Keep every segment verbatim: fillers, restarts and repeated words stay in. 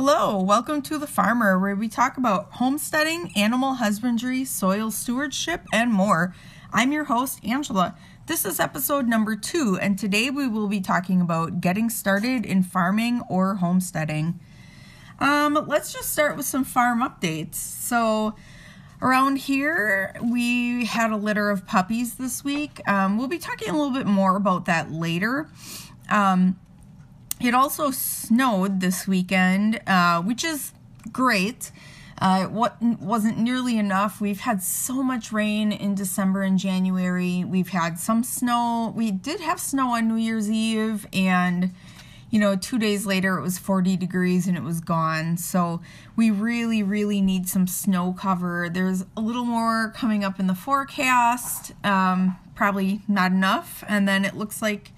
Hello, welcome to The Farmer, where we talk about homesteading, animal husbandry, soil stewardship, and more. I'm your host, Angela. This is episode number two, and today we will be talking about getting started in farming or homesteading. Um, let's just start with some farm updates. So, around here, we had a litter of puppies this week. Um, we'll be talking a little bit more about that later. Um, It also snowed this weekend, uh, which is great. Uh, it wa- wasn't nearly enough. We've had so much rain in December and January. We've had some snow. We did have snow on New Year's Eve, and, you know, two days later it was forty degrees and it was gone. So we really, really need some snow cover. There's a little more coming up in the forecast, um, probably not enough. And then it looks like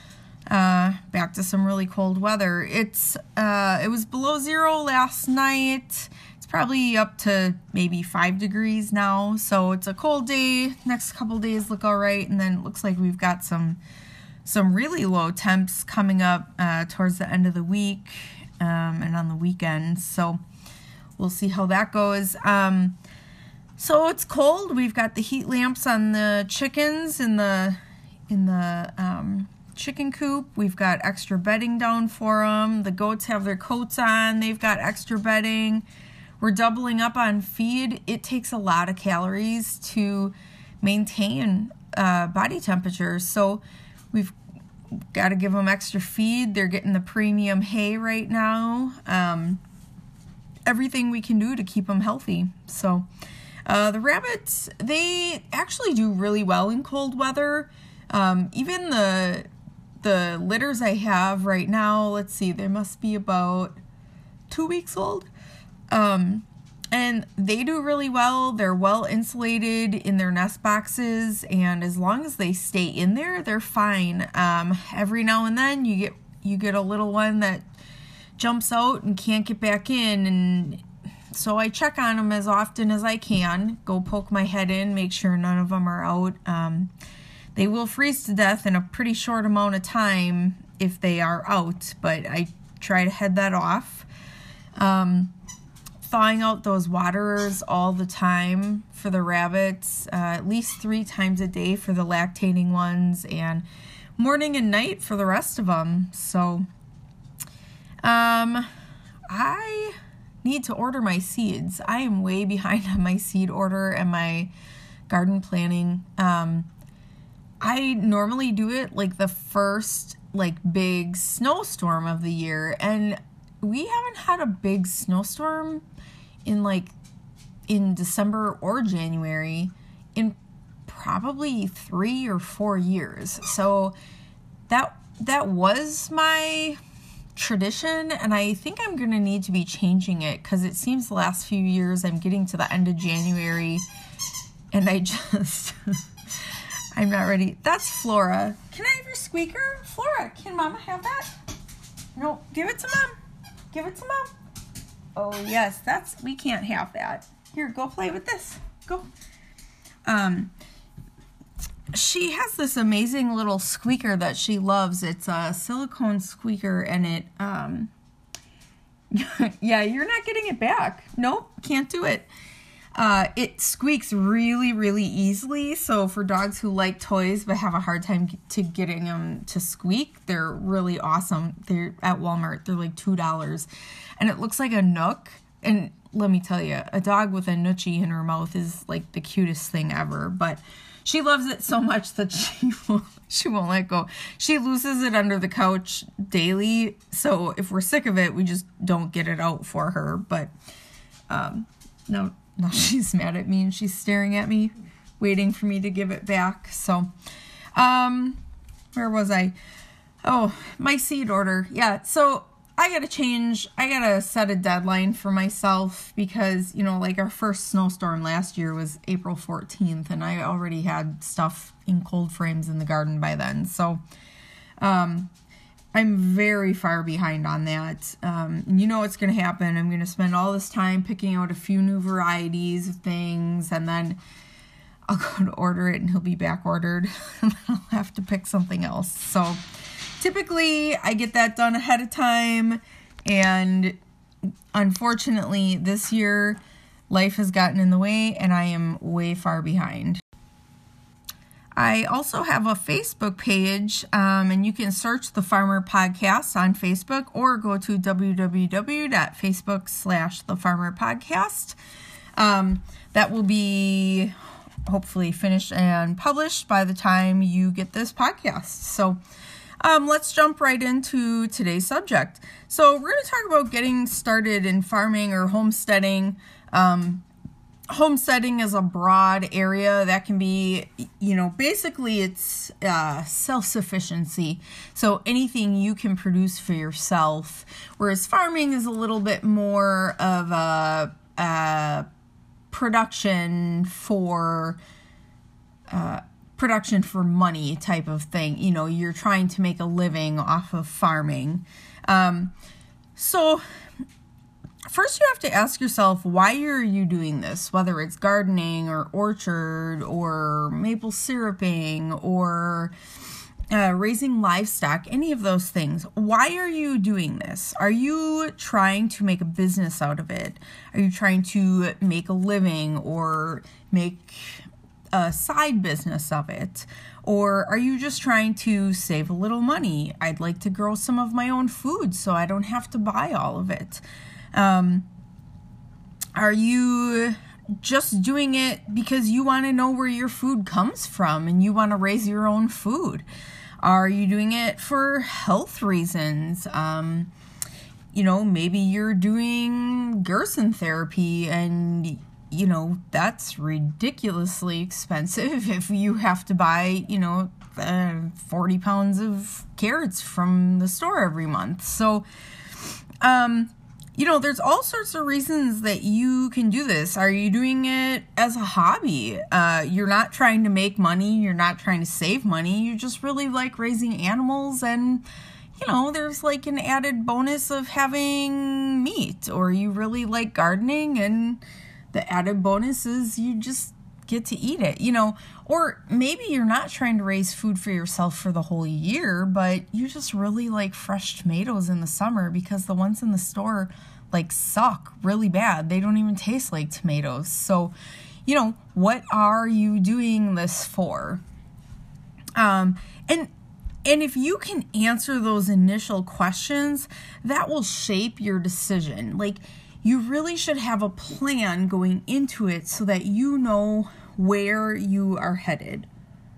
Uh, back to some really cold weather. It's, uh, it was below zero last night. It's probably up to maybe five degrees now. So it's a cold day. Next couple days look all right. And then it looks like we've got some, some really low temps coming up, uh, towards the end of the week, um, and on the weekend. So we'll see how that goes. Um, so it's cold. We've got the heat lamps on the chickens in the, in the, um, chicken coop. We've got extra bedding down for them. The goats have their coats on. They've got extra bedding. We're doubling up on feed. It takes a lot of calories to maintain uh, body temperature. So we've got to give them extra feed. They're getting the premium hay right now. Um, everything we can do to keep them healthy. So uh, the rabbits, they actually do really well in cold weather. Um, even the The litters I have right now, let's see, they must be about two weeks old. Um, and they do really well. They're well insulated in their nest boxes, and as long as they stay in there, they're fine. Um, every now and then you get you get a little one that jumps out and can't get back in, and so I check on them as often as I can. Go poke my head in, make sure none of them are out. Um, They will freeze to death in a pretty short amount of time if they are out, but I try to head that off. Um, thawing out those waterers all the time for the rabbits, uh, at least three times a day for the lactating ones, and morning and night for the rest of them. So um, I need to order my seeds. I am way behind on my seed order and my garden planning. Um, I normally do it like the first like big snowstorm of the year, and we haven't had a big snowstorm in like in December or January in probably three or four years. So that that was my tradition, and I think I'm gonna need to be changing it because it seems the last few years I'm getting to the end of January and I just I'm not ready. That's Flora. Can I have your squeaker? Flora, can Mama have that? No, give it to Mom. Give it to Mom. Oh, yes, that's, we can't have that. Here, go play with this. Go. Um, she has this amazing little squeaker that she loves. It's a silicone squeaker, and it, um, yeah, you're not getting it back. Nope, can't do it. Uh, it squeaks really, really easily, so for dogs who like toys but have a hard time to getting them to squeak, they're really awesome. They're at Walmart. They're like two dollars, and it looks like a Nook, and let me tell you, a dog with a Noochie in her mouth is like the cutest thing ever, but she loves it so much that she won't, she won't let go. She loses it under the couch daily, so if we're sick of it, we just don't get it out for her, but um, no, Now she's mad at me and she's staring at me, waiting for me to give it back. So, um, where was I? Oh, my seed order. Yeah, so I gotta change, I gotta set a deadline for myself because, you know, like our first snowstorm last year was April fourteenth, and I already had stuff in cold frames in the garden by then. So, um, I'm very far behind on that. Um, and you know what's going to happen. I'm going to spend all this time picking out a few new varieties of things, and then I'll go to order it and he'll be back ordered and then I'll have to pick something else. So typically I get that done ahead of time, and unfortunately, this year, life has gotten in the way and I am way far behind. I also have a Facebook page, um, and you can search The Farmer Podcast on Facebook or go to www.facebook slash The Farmer Podcast. Um, that will be hopefully finished and published by the time you get this podcast. So um, let's jump right into today's subject. So we're going to talk about getting started in farming or homesteading. Um, homesteading is a broad area that can be, you know, basically it's uh, self-sufficiency. So anything you can produce for yourself, whereas farming is a little bit more of a, a production for uh, production for money type of thing. You know, you're trying to make a living off of farming. Um, so first you have to ask yourself, why are you doing this? Whether it's gardening or orchard or maple syruping or uh, raising livestock, any of those things. Why are you doing this? Are you trying to make a business out of it? Are you trying to make a living or make a side business of it? Or are you just trying to save a little money? I'd like to grow some of my own food so I don't have to buy all of it. Um, are you just doing it because you want to know where your food comes from and you want to raise your own food? Are you doing it for health reasons? Um, you know, maybe you're doing Gerson therapy and, you know, that's ridiculously expensive if you have to buy, you know, uh, forty pounds of carrots from the store every month. So, um... you know, there's all sorts of reasons that you can do this. Are you doing it as a hobby? Uh, you're not trying to make money. You're not trying to save money. You just really like raising animals. And, you know, there's like an added bonus of having meat. Or you really like gardening and the added bonus is you just get to eat it, you know. Or maybe you're not trying to raise food for yourself for the whole year, but you just really like fresh tomatoes in the summer because the ones in the store like suck really bad. They don't even taste like tomatoes. So, you know, what are you doing this for? Um, and and if you can answer those initial questions, that will shape your decision. Like, you really should have a plan going into it so that you know where you are headed.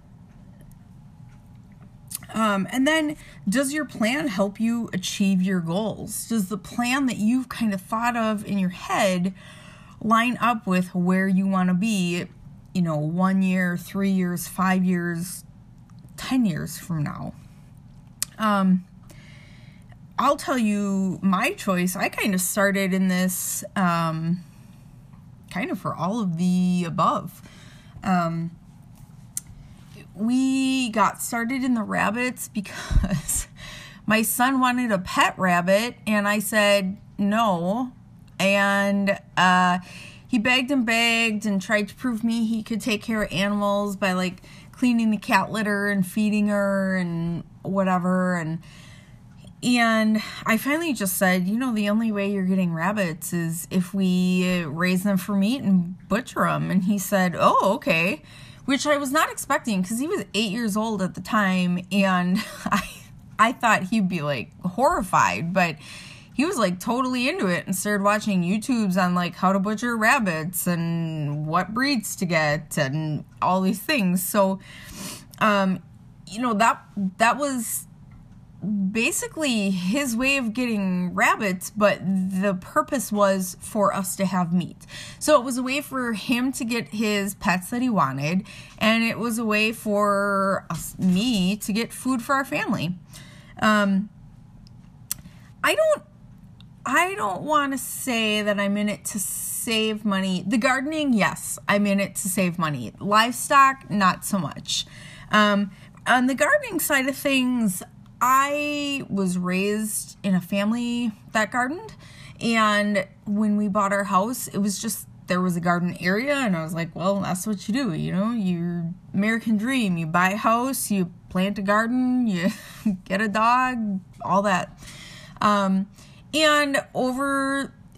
Um, and then, does your plan help you achieve your goals? Does the plan that you've kind of thought of in your head line up with where you want to be, you know, one year, three years, five years, ten years from now? Um, I'll tell you my choice. I kind of started in this um, kind of for all of the above. Um, we got started in the rabbits because my son wanted a pet rabbit and I said no. And uh, he begged and begged and tried to prove me he could take care of animals by like cleaning the cat litter and feeding her and whatever. And And I finally just said, you know, the only way you're getting rabbits is if we raise them for meat and butcher them. And he said, oh, okay, which I was not expecting because he was eight years old at the time. And I, I thought he'd be like horrified, but he was like totally into it and started watching YouTubes on like how to butcher rabbits and what breeds to get and all these things. So, um, you know, that, that was basically his way of getting rabbits, but the purpose was for us to have meat. So it was a way for him to get his pets that he wanted, and it was a way for us, me to get food for our family. Um, I don't, I don't want to say that I'm in it to save money. The gardening, yes, I'm in it to save money. Livestock, not so much. Um, on the gardening side of things, I was raised in a family that gardened, and when we bought our house, it was just, there was a garden area, and I was like, well, that's what you do, you know, your American dream, you buy a house, you plant a garden, you get a dog, all that. Um, and over,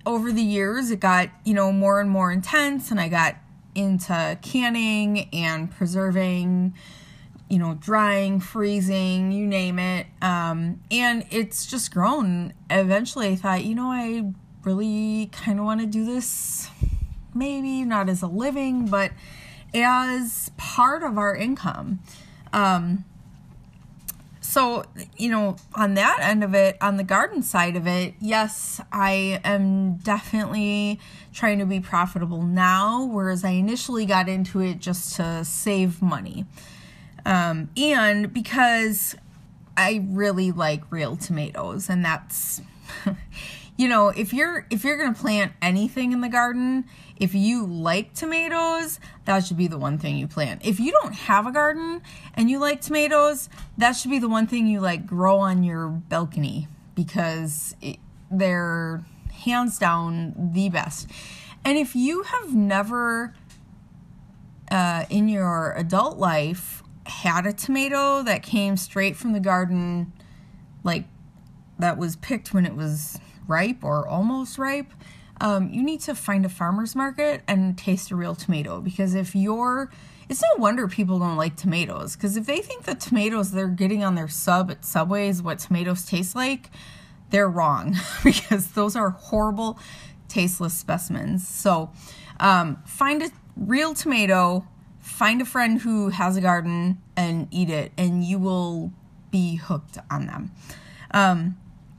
over the years, it got, you know, more and more intense, and I got into canning and preserving, you know, drying, freezing, you name it. Um, and it's just grown. Eventually I thought, you know, I really kind of want to do this, maybe not as a living, but as part of our income. Um, So, you know, on that end of it, on the garden side of it, yes, I am definitely trying to be profitable now, whereas I initially got into it just to save money. Um, and because I really like real tomatoes, and that's, you know, if you're, if you're going to plant anything in the garden, if you like tomatoes, that should be the one thing you plant. If you don't have a garden and you like tomatoes, that should be the one thing you like grow on your balcony, because it, they're hands down the best. And if you have never uh, in your adult life had a tomato that came straight from the garden, like that was picked when it was ripe or almost ripe, Um, you need to find a farmer's market and taste a real tomato, because if you're, it's no wonder people don't like tomatoes, because if they think the tomatoes they're getting on their sub at Subway is what tomatoes taste like, they're wrong, because those are horrible, tasteless specimens. So um, find a real tomato, find a friend who has a garden, and eat it, and you will be hooked on them. Um,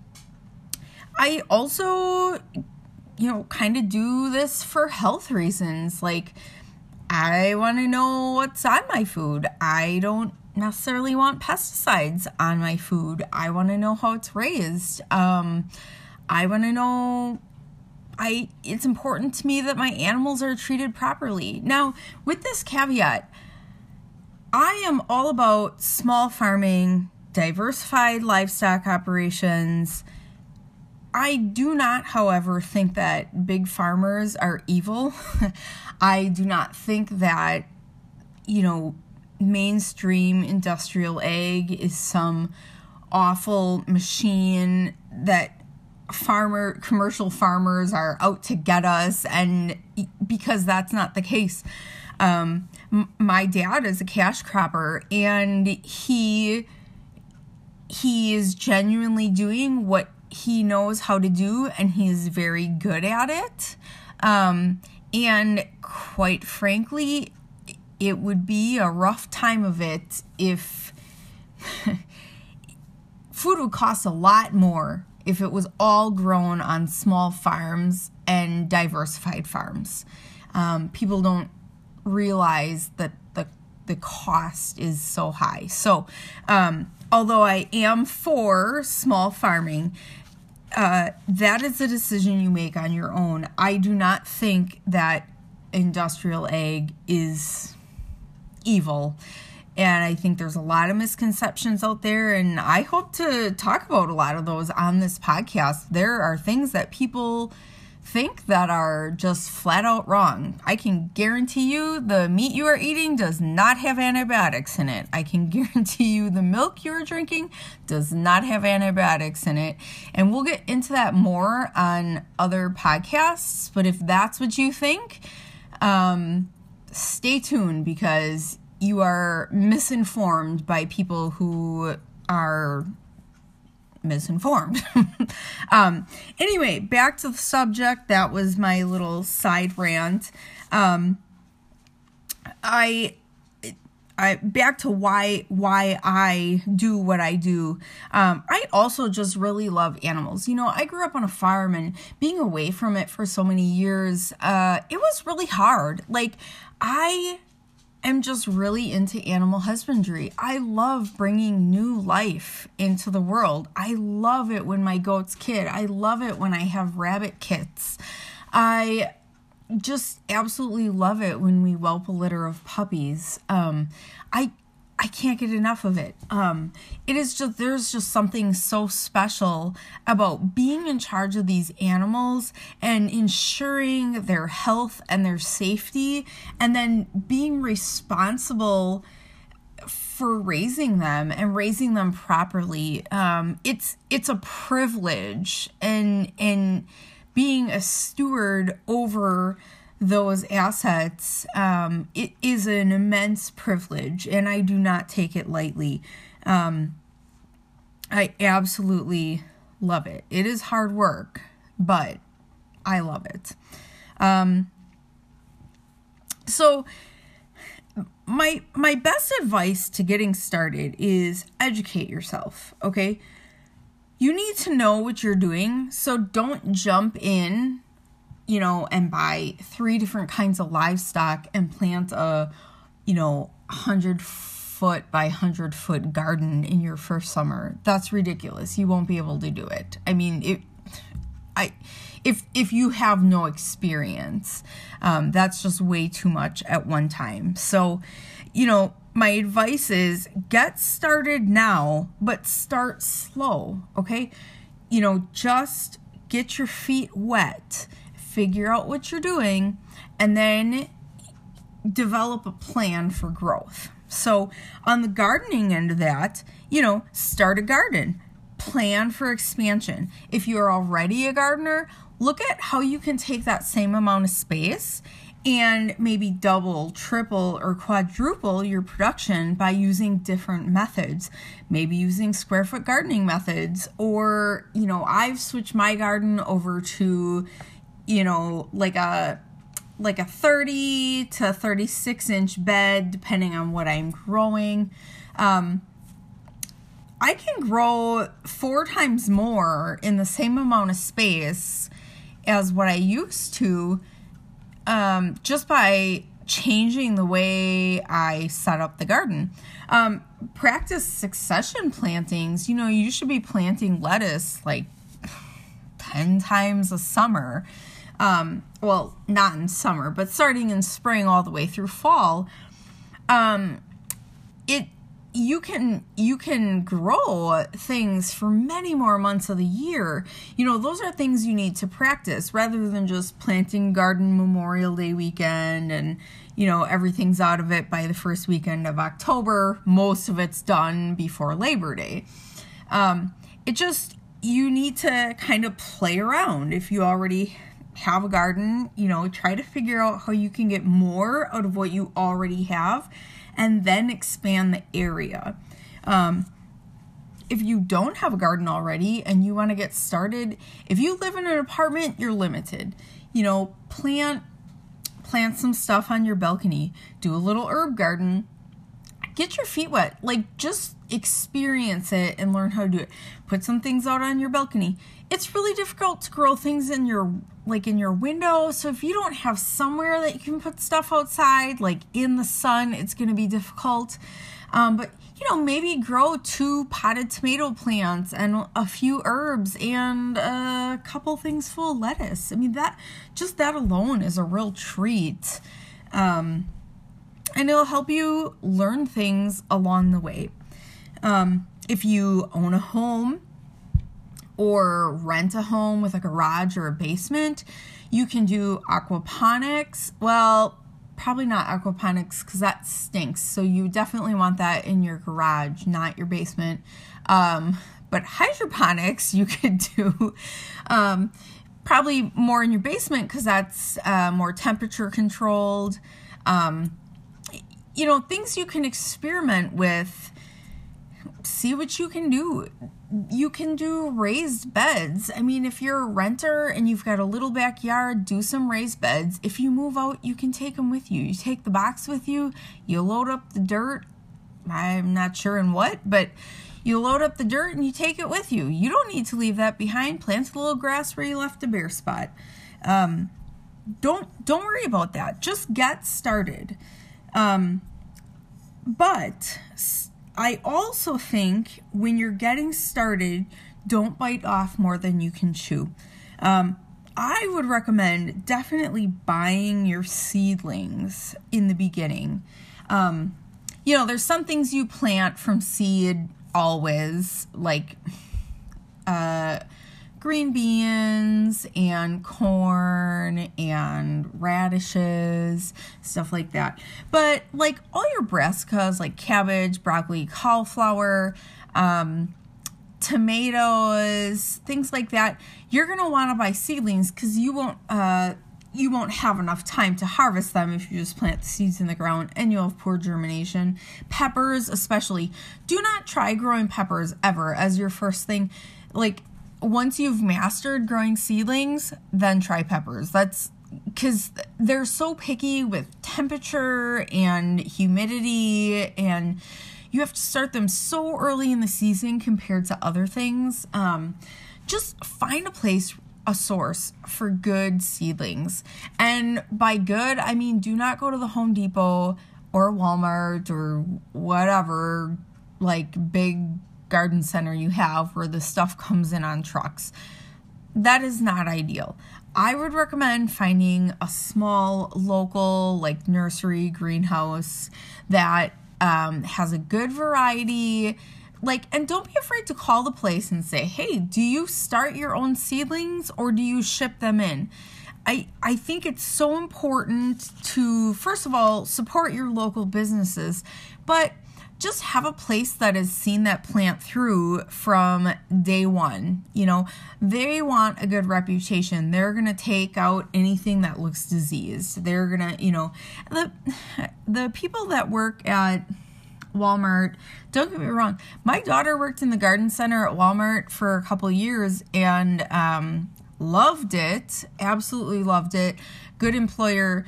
I also, you know, kind of do this for health reasons. Like, I want to know what's on my food. I don't necessarily want pesticides on my food. I want to know how it's raised. Um, I want to know, I, it's important to me that my animals are treated properly. Now, with this caveat, I am all about small farming, diversified livestock operations. I do not, however, think that big farmers are evil. I do not think that, you know, mainstream industrial ag is some awful machine that farmer, commercial farmers are out to get us, and because that's not the case. Um, m- my dad is a cash cropper, and he, he is genuinely doing what he knows how to do, and he is very good at it. Um, and quite frankly, it would be a rough time of it if food would cost a lot more if it was all grown on small farms and diversified farms. Um, people don't realize that the the cost is so high. So, um, although I am for small farming, Uh, that is a decision you make on your own. I do not think that industrial ag is evil. And I think there's a lot of misconceptions out there, and I hope to talk about a lot of those on this podcast. There are things that people think that are just flat out wrong. I can guarantee you the meat you are eating does not have antibiotics in it. I can guarantee you the milk you are drinking does not have antibiotics in it. And we'll get into that more on other podcasts. But if that's what you think, um, stay tuned, because you are misinformed by people who are misinformed. um, anyway, back to the subject. That was my little side rant. Um, I, I, back to why, why I do what I do. Um, I also just really love animals. You know, I grew up on a farm, and being away from it for so many years, uh, it was really hard. Like, I am just really into animal husbandry. I love bringing new life into the world. I love it when my goats kid. I love it when I have rabbit kits. I just absolutely love it when we whelp a litter of puppies. Um, I I can't get enough of it. Um, it is just, there's just something so special about being in charge of these animals and ensuring their health and their safety, and then being responsible for raising them and raising them properly. Um, it's, it's a privilege, and, and being a steward over those assets, um, it is an immense privilege, and I do not take it lightly. Um, I absolutely love it. It is hard work, but I love it. Um, so my my best advice to getting started is educate yourself, okay? You need to know what you're doing, so don't jump in, you know, and buy three different kinds of livestock and plant a, you know, one hundred foot by one hundred foot garden in your first summer. That's ridiculous. You won't be able to do it. I mean, it, I, if, if you have no experience, um, that's just way too much at one time. So, you know, my advice is get started now, but start slow, okay? You know, just get your feet wet, figure out what you're doing, and then develop a plan for growth. So on the gardening end of that, you know, start a garden, plan for expansion. If you're already a gardener, look at how you can take that same amount of space and maybe double, triple, or quadruple your production by using different methods. Maybe using square foot gardening methods, or, you know, I've switched my garden over to, you know, like a like a thirty to thirty-six inch bed, depending on what I'm growing. Um, I can grow four times more in the same amount of space as what I used to, um, just by changing the way I set up the garden. Um, practice succession plantings. You know, you should be planting lettuce like ten times a summer. Um, well, not in summer, but starting in spring all the way through fall. Um, it, you can, you can grow things for many more months of the year. You know, those are things you need to practice rather than just planting garden Memorial Day weekend and, you know, everything's out of it by the first weekend of October. Most of it's done before Labor Day. Um, it just, you need to kind of play around. If you already have a garden, you know, try to figure out how you can get more out of what you already have and then expand the area. Um, if you don't have a garden already and you want to get started, if you live in an apartment, you're limited. You know, plant, plant some stuff on your balcony, do a little herb garden, get your feet wet, like just experience it and learn how to do it. Put some things out on your balcony. It's really difficult to grow things in your, like in your window. So if you don't have somewhere that you can put stuff outside, like in the sun, it's going to be difficult. Um, but you know, maybe grow two potted tomato plants and a few herbs and a couple things full of lettuce. I mean, that, just that alone is a real treat. Um, and it'll help you learn things along the way. Um, if you own a home or rent a home with a garage or a basement, you can do aquaponics. Well, probably not aquaponics because that stinks. So you definitely want that in your garage, not your basement. Um, but hydroponics you could do um, probably more in your basement because that's uh, more temperature controlled. Um, you know, things you can experiment with. See what you can do. You can do raised beds. I mean, if you're a renter and you've got a little backyard, do some raised beds. If you move out, you can take them with you. You take the box with you, you load up the dirt. I'm not sure in what, but you load up the dirt and you take it with you. You don't need to leave that behind. Plant a little grass where you left a bare spot. Um, don't, don't worry about that. Just get started. Um, but I also think when you're getting started, don't bite off more than you can chew. Um, I would recommend definitely buying your seedlings in the beginning. Um, you know, there's some things you plant from seed always, like uh, green beans and corn and radishes, stuff like that. But like all your brassicas, like cabbage, broccoli, cauliflower, um, tomatoes, things like that, you're going to want to buy seedlings because you won't uh, you won't have enough time to harvest them if you just plant the seeds in the ground, and you'll have poor germination. Peppers especially. Do not try growing peppers ever as your first thing. Like, once you've mastered growing seedlings, then try peppers. That's because they're so picky with temperature and humidity, and you have to start them so early in the season compared to other things. Um, just find a place, a source for good seedlings. And by good, I mean do not go to the Home Depot or Walmart or whatever, like, big garden center you have where the stuff comes in on trucks. That is not ideal. I would recommend finding a small local, like, nursery, greenhouse that um, has a good variety. Like, and don't be afraid to call the place and say, hey, do you start your own seedlings or do you ship them in? I, I think it's so important to, first of all, support your local businesses, but just have a place that has seen that plant through from day one. You know, they want a good reputation. They're going to take out anything that looks diseased. They're going to, you know, the the people that work at Walmart, don't get me wrong, my daughter worked in the garden center at Walmart for a couple years and um, loved it, absolutely loved it. Good employer.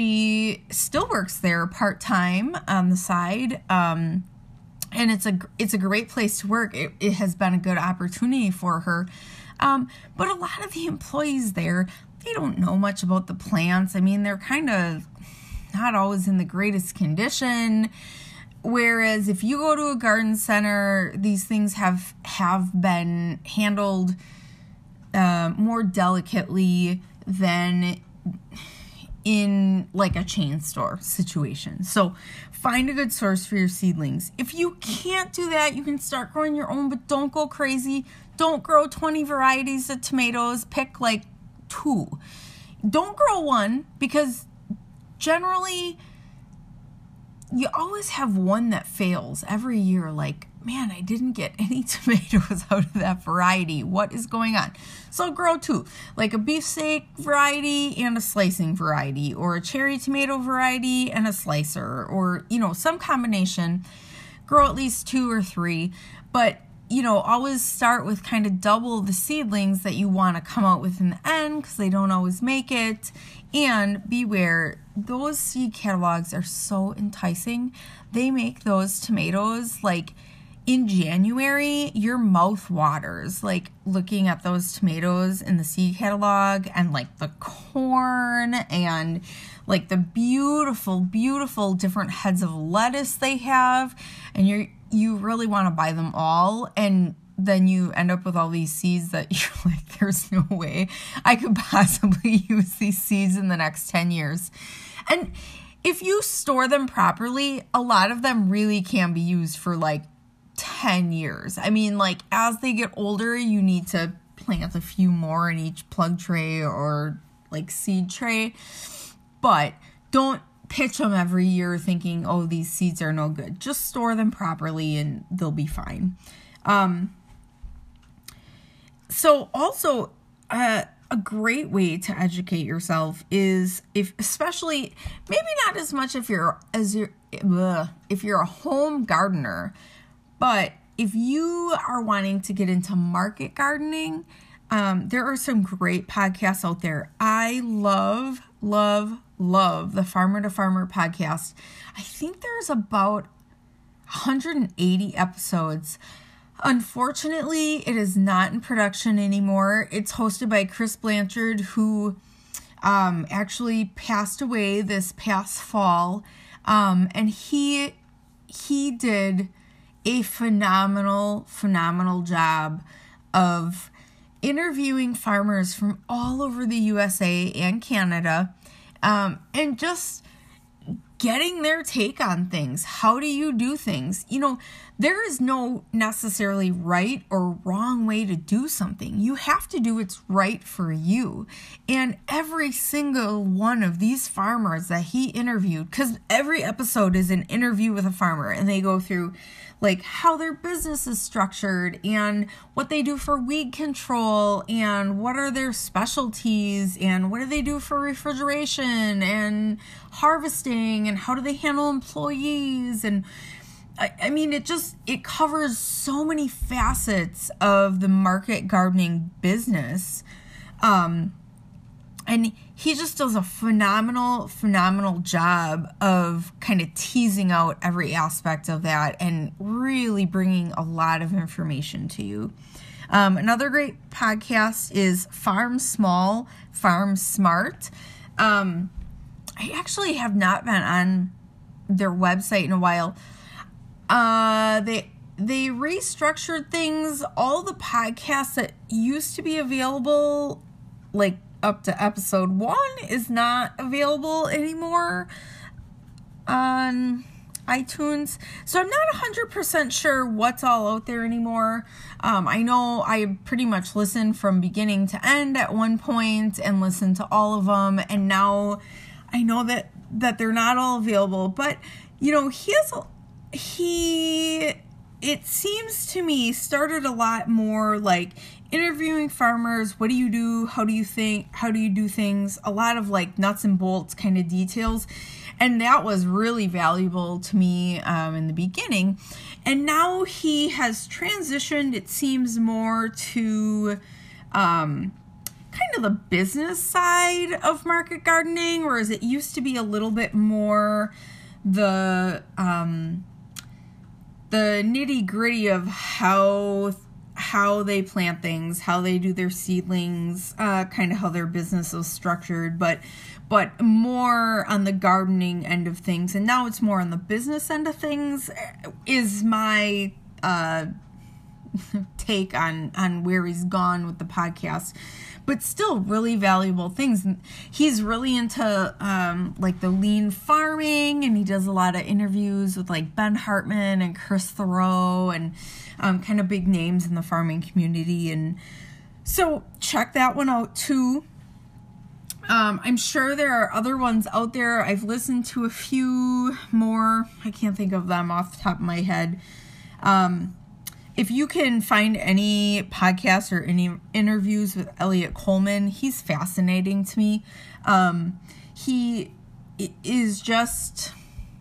She still works there part-time on the side. Um, and it's a, it's a great place to work. It, it has been a good opportunity for her. Um, but a lot of the employees there, they don't know much about the plants. I mean, they're kind of not always in the greatest condition. Whereas if you go to a garden center, these things have, have been handled uh, more delicately than in like a chain store situation. So find a good source for your seedlings. If you can't do that, you can start growing your own, but don't go crazy. Don't grow twenty varieties of tomatoes. Pick like two. Don't grow one, because generally you always have one that fails every year. Like, man, I didn't get any tomatoes out of that variety. What is going on? So grow two, like a beefsteak variety and a slicing variety, or a cherry tomato variety and a slicer, or, you know, some combination. Grow at least two or three, but, you know, always start with kind of double the seedlings that you want to come out with in the end, because they don't always make it. And beware, those seed catalogs are so enticing. They make those tomatoes, like, in January, your mouth waters, like, looking at those tomatoes in the seed catalog, and like the corn and like the beautiful, beautiful different heads of lettuce they have. And you're, you really want to buy them all. And then you end up with all these seeds that you're like, there's no way I could possibly use these seeds in the next ten years. And if you store them properly, a lot of them really can be used for like ten years. I mean, like, as they get older, you need to plant a few more in each plug tray or like seed tray, but don't pitch them every year thinking, oh, these seeds are no good. Just store them properly and they'll be fine. Um, so also, uh, a great way to educate yourself is, if, especially, maybe not as much if you're, as you're, ugh, if you're a home gardener, but if you are wanting to get into market gardening, um, there are some great podcasts out there. I love, love, love the Farmer to Farmer podcast. I think there's about one hundred eighty episodes. Unfortunately, it is not in production anymore. It's hosted by Chris Blanchard, who um, actually passed away this past fall. Um, and he he did a phenomenal, phenomenal job of interviewing farmers from all over the U S A and Canada, um, and just getting their take on things. How do you do things? You know, there is no necessarily right or wrong way to do something. You have to do what's right for you. And every single one of these farmers that he interviewed, because every episode is an interview with a farmer, and they go through like how their business is structured and what they do for weed control and what are their specialties and what do they do for refrigeration and harvesting and how do they handle employees. And I, I mean, it just, it covers so many facets of the market gardening business. Um, And he just does a phenomenal, phenomenal job of kind of teasing out every aspect of that and really bringing a lot of information to you. Um, another great podcast is Farm Small, Farm Smart. Um, I actually have not been on their website in a while. Uh, they they restructured things. All the podcasts that used to be available, like up to episode one, is not available anymore on iTunes. So I'm not one hundred percent sure what's all out there anymore. Um, I know I pretty much listened from beginning to end at one point and listened to all of them. And now I know that, that they're not all available. But, you know, he has, he, it seems to me, started a lot more like interviewing farmers. What do you do? How do you think? How do you do things? A lot of like nuts and bolts kind of details. And that was really valuable to me um, in the beginning. And now he has transitioned, it seems, more to um, kind of the business side of market gardening, whereas it used to be a little bit more the um, the nitty gritty of how how they plant things, how they do their seedlings, uh, kind of how their business is structured, but but more on the gardening end of things. And now it's more on the business end of things is my uh, take on, on where he's gone with the podcast. But still really valuable things. He's really into um, like the lean farming, and he does a lot of interviews with like Ben Hartman and Chris Thoreau and um, kind of big names in the farming community. And so check that one out too. Um, I'm sure there are other ones out there. I've listened to a few more. I can't think of them off the top of my head. Um, If you can find any podcasts or any interviews with Elliot Coleman, he's fascinating to me. Um, he is just,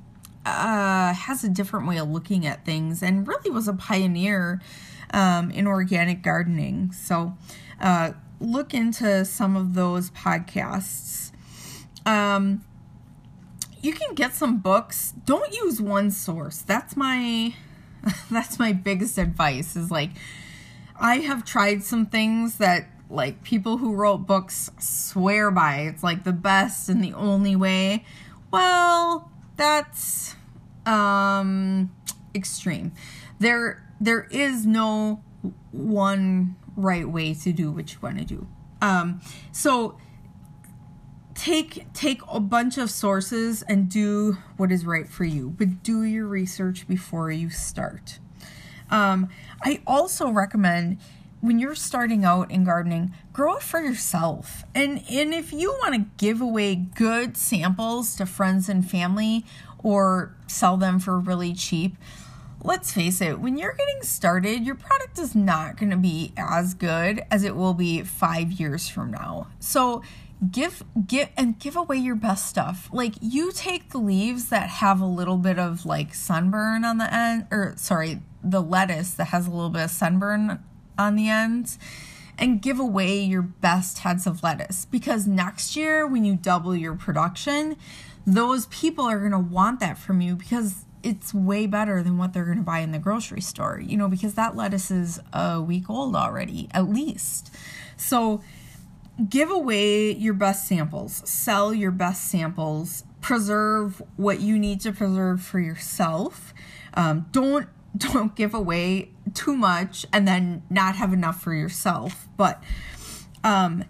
uh, has a different way of looking at things and really was a pioneer um, in organic gardening. So uh, look into some of those podcasts. Um, you can get some books. Don't use one source. That's my... That's my biggest advice is like, I have tried some things that like people who wrote books swear by. It's like the best and the only way. Well, that's um, extreme. There, there is no one right way to do what you want to do. Um, so Take take a bunch of sources and do what is right for you, but do your research before you start. Um, I also recommend when you're starting out in gardening, grow it for yourself. And, and if you want to give away good samples to friends and family or sell them for really cheap, let's face it, when you're getting started, your product is not going to be as good as it will be five years from now. So Give, give, and give away your best stuff. Like, you take the leaves that have a little bit of, like, sunburn on the end, or, sorry, the lettuce that has a little bit of sunburn on the ends, and give away your best heads of lettuce. Because next year, when you double your production, those people are going to want that from you because it's way better than what they're going to buy in the grocery store, you know, because that lettuce is a week old already, at least. So give away your best samples, sell your best samples, preserve what you need to preserve for yourself. Um, don't don't give away too much and then not have enough for yourself. But um,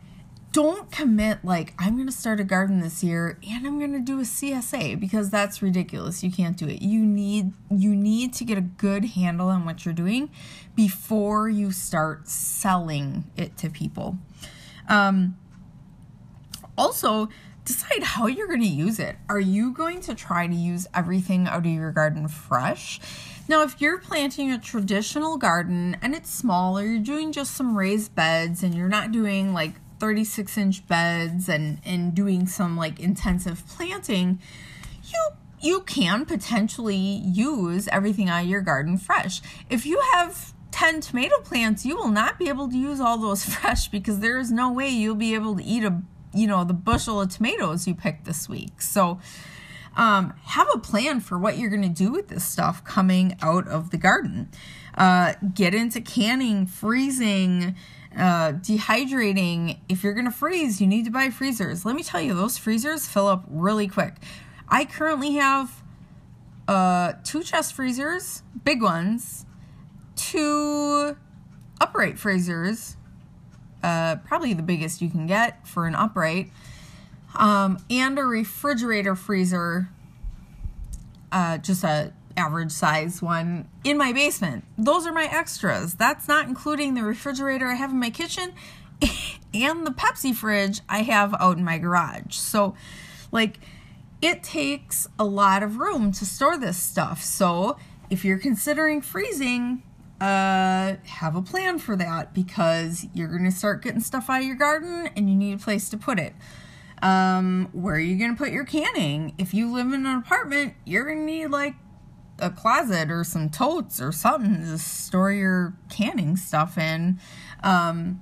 don't commit like, I'm going to start a garden this year and I'm going to do a C S A, because that's ridiculous. You can't do it. You need you need to get a good handle on what you're doing before you start selling it to people. Um, also, decide how you're going to use it. Are you going to try to use everything out of your garden fresh? Now, if you're planting a traditional garden and it's small, or you're doing just some raised beds and you're not doing like thirty-six inch beds and, and doing some like intensive planting, you you can potentially use everything out of your garden fresh. If you have ten tomato plants, you will not be able to use all those fresh, because there is no way you'll be able to eat a you know the bushel of tomatoes you picked this week. So um, have a plan for what you're going to do with this stuff coming out of the garden. Uh, get into canning, freezing, uh, dehydrating. If you're going to freeze, you need to buy freezers. Let me tell you, those freezers fill up really quick. I currently have uh, two chest freezers, big ones, two upright freezers, uh, probably the biggest you can get for an upright, um, and a refrigerator freezer, uh, just a average size one in my basement. Those are my extras. That's not including the refrigerator I have in my kitchen and the Pepsi fridge I have out in my garage. So, like, it takes a lot of room to store this stuff. So if you're considering freezing, uh, have a plan for that, because you're going to start getting stuff out of your garden and you need a place to put it. Um, where are you going to put your canning? If you live in an apartment, you're going to need like a closet or some totes or something to store your canning stuff in. Um,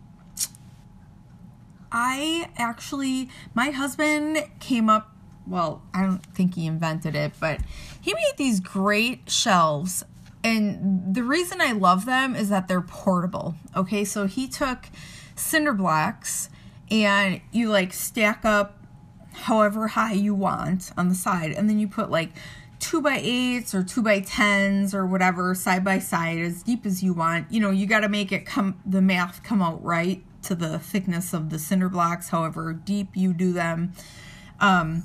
I actually, my husband came up, well, I don't think he invented it, but he made these great shelves. And the reason I love them is that they're portable. Okay, so he took cinder blocks and you like stack up however high you want on the side. And then you put like two by eights or two by tens or whatever side by side, as deep as you want. You know, you got to make it come, the math come out right to the thickness of the cinder blocks, however deep you do them. Um,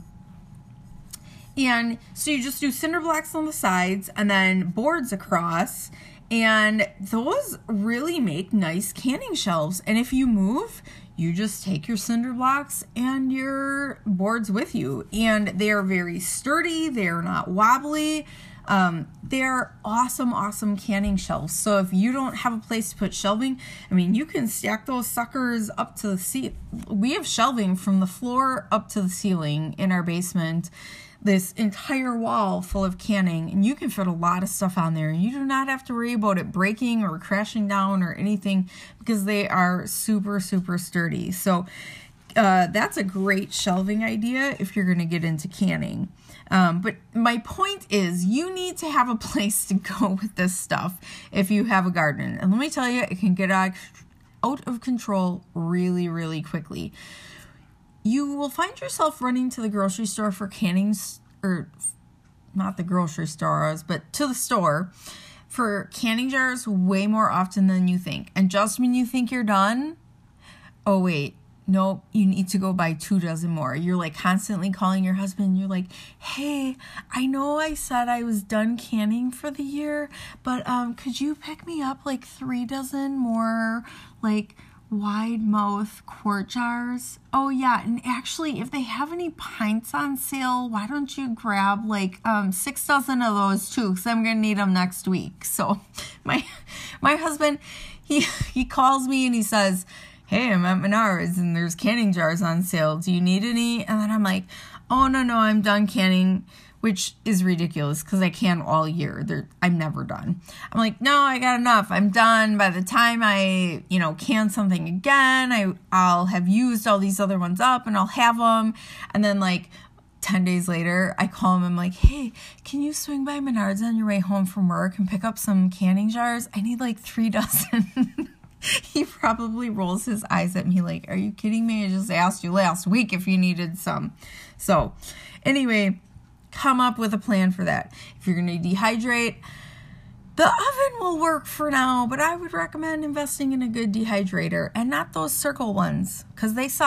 And so you just do cinder blocks on the sides and then boards across, and those really make nice canning shelves. And if you move, you just take your cinder blocks and your boards with you, and they are very sturdy. They are not wobbly. Um, they're awesome, awesome canning shelves. So if you don't have a place to put shelving, I mean, you can stack those suckers up to the ceiling. We have shelving from the floor up to the ceiling in our basement. This entire wall full of canning, and you can fit a lot of stuff on there. You do not have to worry about it breaking or crashing down or anything, because they are super, super sturdy. So uh, that's a great shelving idea if you're going to get into canning. Um, but my point is, you need to have a place to go with this stuff if you have a garden. And let me tell you, it can get out of control really, really quickly. You will find yourself running to the grocery store for canning, or not the grocery stores, but to the store for canning jars way more often than you think. And just when you think you're done, oh wait, nope, you need to go buy two dozen more. You're like constantly calling your husband. You're like, hey, I know I said I was done canning for the year, but um, could you pick me up like three dozen more, like, wide mouth quart jars? Oh yeah, and actually, if they have any pints on sale, why don't you grab like um six dozen of those too, because I'm gonna need them next week. So my my husband, he he calls me and he says, hey, I'm at Menards and there's canning jars on sale. Do you need any? And then I'm like, oh no no, I'm done canning. Which is ridiculous, because I can all year. They're, I'm never done. I'm like, no, I got enough. I'm done. By the time I, you know, can something again, I, I'll have used all these other ones up and I'll have them. And then like ten days later, I call him. I'm like, hey, can you swing by Menards on your way home from work and pick up some canning jars? I need like three dozen. He probably rolls his eyes at me like, are you kidding me? I just asked you last week if you needed some. So anyway, come up with a plan for that. If you're going to dehydrate, the oven will work for now, but I would recommend investing in a good dehydrator and not those circle ones, because they suck.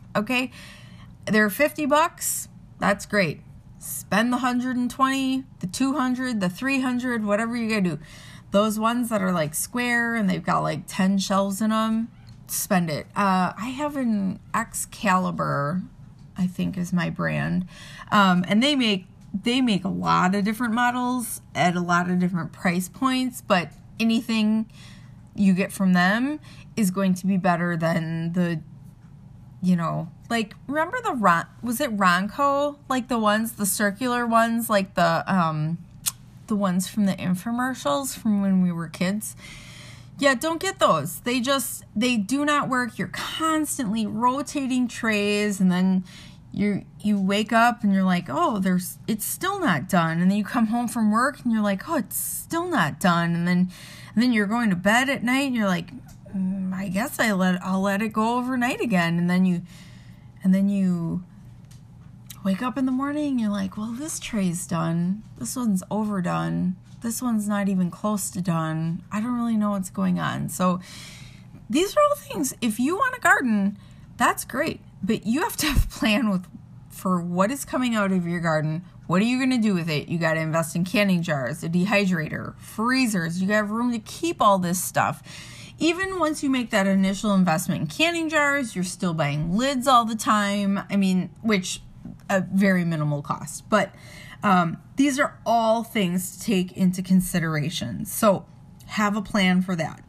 Okay, they're fifty bucks. That's great. Spend the one hundred twenty, the two hundred, the three hundred, whatever you gotta do. Those ones that are like square and they've got like ten shelves in them, spend it. Uh, I have an Excalibur, I think is my brand, um, and they make they make a lot of different models at a lot of different price points, but anything you get from them is going to be better than the, you know, like, remember the Ron, was it Ronco? Like the ones, the circular ones, like the, um, the ones from the infomercials from when we were kids. Yeah, don't get those. They just, they do not work. You're constantly rotating trays, and then you you wake up and you're like, oh, there's, it's still not done. And then you come home from work and you're like, oh, it's still not done. And then, and then you're going to bed at night and you're like, mm, I guess I let, I'll let it go overnight again. And then you, and then you wake up in the morning and you're like, well, this tray's done. This one's overdone. This one's not even close to done. I don't really know what's going on. So these are all things, if you want a garden, that's great. But you have to have a plan with for what is coming out of your garden. What are you going to do with it? You got to invest in canning jars, a dehydrator, freezers. You got to have room to keep all this stuff. Even once you make that initial investment in canning jars, you're still buying lids all the time. I mean, which a very minimal cost. But um, these are all things to take into consideration. So have a plan for that.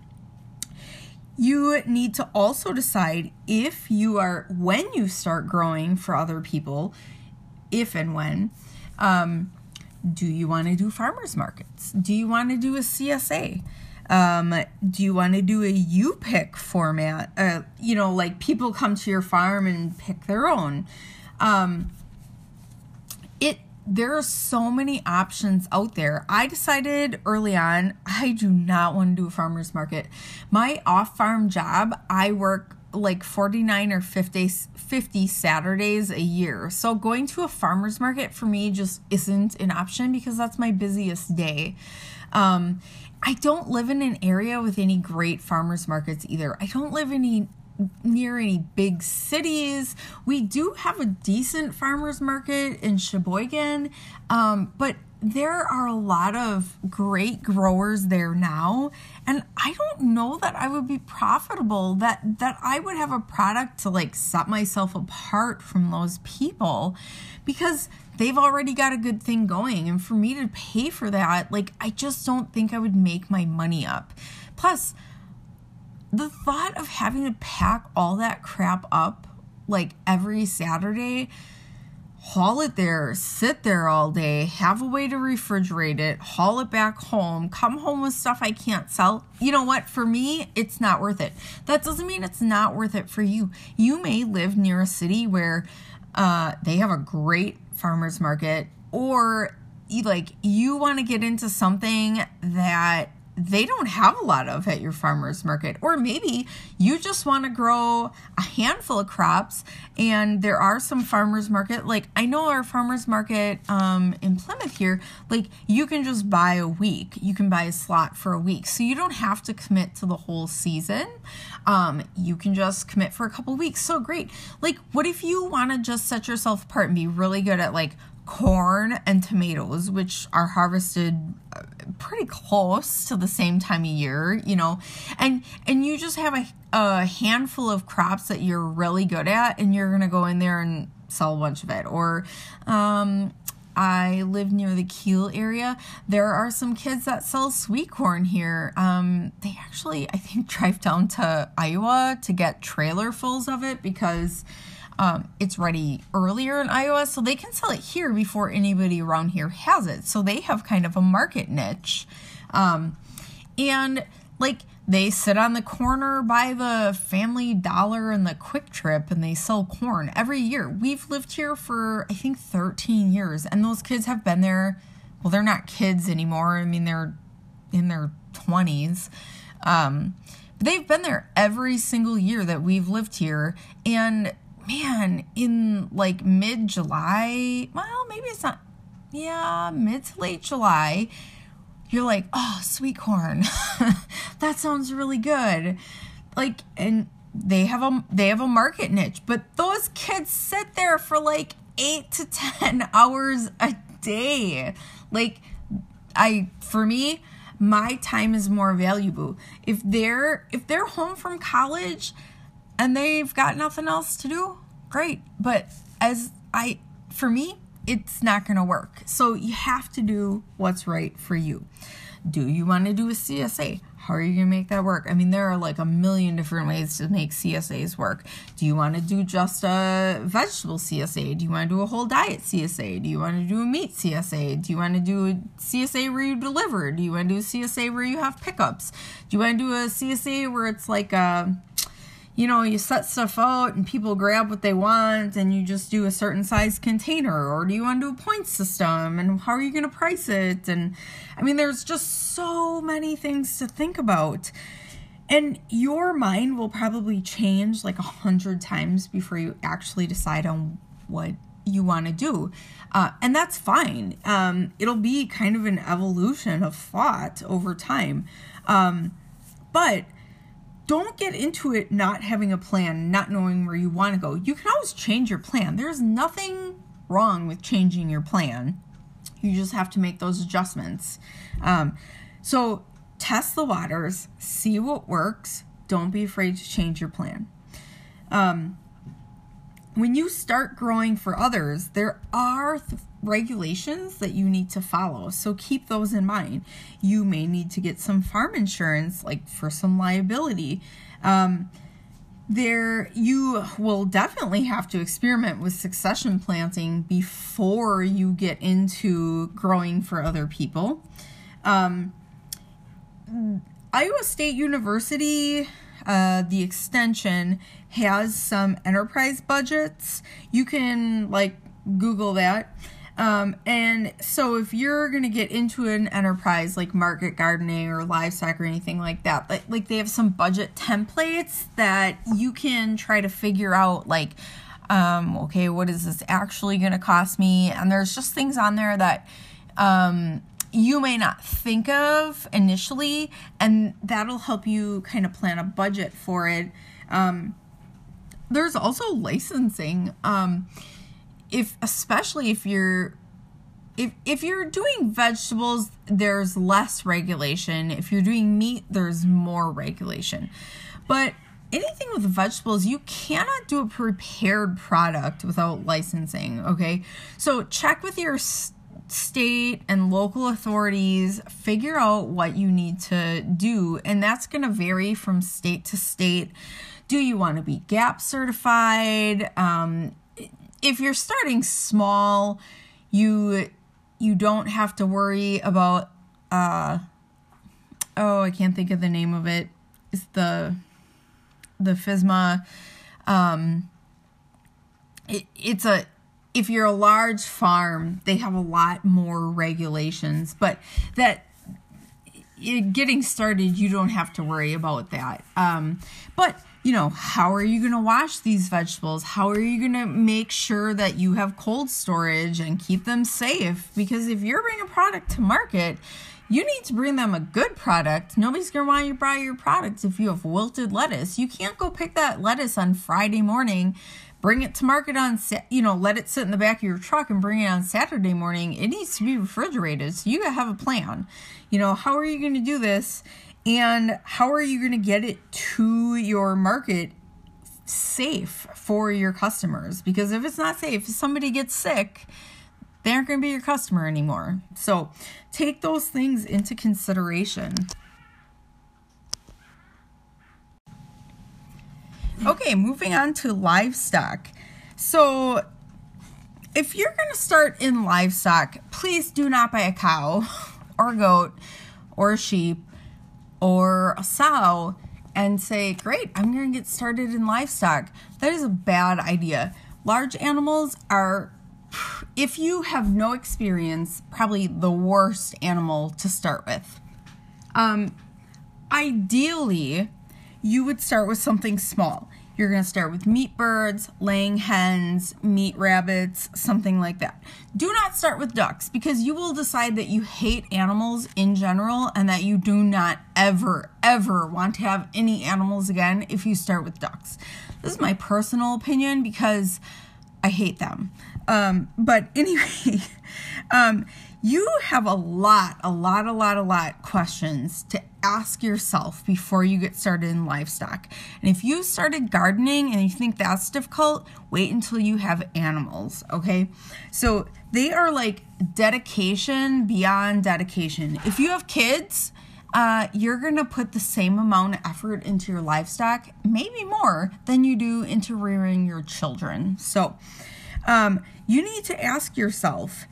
You need to also decide if you are, when you start growing for other people, if and when, um, do you want to do farmers markets? Do you want to do a C S A? Um, do you want to do a U-pick format? Uh, you know, like people come to your farm and pick their own. Um, it There are so many options out there. I decided early on, I do not want to do a farmer's market. My off-farm job, I work like forty-nine or fifty, fifty Saturdays a year. So going to a farmer's market for me just isn't an option because that's my busiest day. Um, I don't live in an area with any great farmers markets either. I don't live any near any big cities. We do have a decent farmers market in Sheboygan, um, but there are a lot of great growers there now, and I don't know that I would be profitable, that that I would have a product to like set myself apart from those people, because they've already got a good thing going, and for me to pay for that, like, I just don't think I would make my money up. Plus, the thought of having to pack all that crap up like every Saturday, haul it there, sit there all day, have a way to refrigerate it, haul it back home, come home with stuff I can't sell. You know what? For me, it's not worth it. That doesn't mean it's not worth it for you. You may live near a city where uh, they have a great farmer's market, or you, like, you want to get into something that they don't have a lot of at your farmer's market. Or maybe you just want to grow a handful of crops, and there are some farmer's market, like I know our farmer's market um, in Plymouth here, like you can just buy a week. You can buy a slot for a week. So you don't have to commit to the whole season. Um, you can just commit for a couple weeks. So great. Like, what if you want to just set yourself apart and be really good at like corn and tomatoes, which are harvested pretty close to the same time of year, you know, and and you just have a, a handful of crops that you're really good at, and you're going to go in there and sell a bunch of it. Or um, I live near the Kiel area. There are some kids that sell sweet corn here. Um, they actually, I think, drive down to Iowa to get trailerfuls of it because Um, it's ready earlier in Iowa, so they can sell it here before anybody around here has it. So they have kind of a market niche. Um, and like they sit on the corner by the Family Dollar and the Quick Trip, and they sell corn every year. We've lived here for, I think, thirteen years, and those kids have been there. Well, they're not kids anymore. I mean, they're in their twenties. Um, but they've been there every single year that we've lived here. And man, in like mid-July, well, maybe it's not, yeah, mid to late July, you're like, oh, sweet corn. That sounds really good. Like, and they have a they have a market niche, but those kids sit there for like eight to ten hours a day. Like, I for me, my time is more valuable. If they're if they're home from college and they've got nothing else to do, great. But as I for me, it's not going to work. So you have to do what's right for you. Do you want to do a C S A? How are you going to make that work? I mean, there are like a million different ways to make C S As work. Do you want to do just a vegetable C S A? Do you want to do a whole diet C S A? Do you want to do a meat C S A? Do you want to do a C S A where you deliver? Do you want to do a C S A where you have pickups? Do you want to do a C S A where it's like a, you know, you set stuff out and people grab what they want and you just do a certain size container? Or do you want to do a point system, and how are you going to price it? And I mean, there's just so many things to think about. And your mind will probably change like a hundred times before you actually decide on what you want to do. Uh, and that's fine. Um, it'll be kind of an evolution of thought over time. Um, but don't get into it not having a plan, not knowing where you want to go. You can always change your plan. There's nothing wrong with changing your plan. You just have to make those adjustments. Um, so test the waters, see what works. Don't be afraid to change your plan. Um, when you start growing for others, there are th- regulations that you need to follow. So keep those in mind. You may need to get some farm insurance, like for some liability. Um, there, you will definitely have to experiment with succession planting before you get into growing for other people. Um, Iowa State University, uh, the extension, has some enterprise budgets. You can like Google that. Um, and so if you're going to get into an enterprise like market gardening or livestock or anything like that, like, like they have some budget templates that you can try to figure out, like, um, okay, what is this actually going to cost me? And there's just things on there that, um, you may not think of initially, and that'll help you kind of plan a budget for it. Um, there's also licensing. Um, if, especially if you're, if, if you're doing vegetables, there's less regulation. If you're doing meat, there's more regulation. But anything with vegetables, you cannot do a prepared product without licensing, okay? So check with your st- state and local authorities, figure out what you need to do, and that's going to vary from state to state. Do you want to be GAP certified? Um, if you're starting small, you you don't have to worry about, uh, oh, I can't think of the name of it. It's the, the FSMA. Um, it, it's a, if you're a large farm, they have a lot more regulations, but that it, getting started, you don't have to worry about that. Um, but you know, how are you going to wash these vegetables? How are you going to make sure that you have cold storage and keep them safe? Because if you're bringing a product to market, you need to bring them a good product. Nobody's going to want you to buy your product if you have wilted lettuce. You can't go pick that lettuce on Friday morning, bring it to market on, you know, let it sit in the back of your truck and bring it on Saturday morning. It needs to be refrigerated. So you got to have a plan. You know, how are you going to do this? And how are you going to get it to your market safe for your customers? Because if it's not safe, if somebody gets sick, they aren't going to be your customer anymore. So take those things into consideration. Okay, moving on to livestock. So if you're going to start in livestock, please do not buy a cow or a goat or a sheep or a sow and say, great, I'm going to get started in livestock. That is a bad idea. Large animals are, if you have no experience, probably the worst animal to start with. Um, ideally, you would start with something small. You're going to start with meat birds, laying hens, meat rabbits, something like that. Do not start with ducks, because you will decide that you hate animals in general and that you do not ever, ever want to have any animals again if you start with ducks. This is my personal opinion because I hate them. Um, but anyway, um, you have a lot, a lot, a lot, a lot questions to ask yourself before you get started in livestock. And if you started gardening and you think that's difficult, wait until you have animals, okay? So they are like dedication beyond dedication. If you have kids, uh, you're going to put the same amount of effort into your livestock, maybe more, than you do into rearing your children. So um, you need to ask yourself,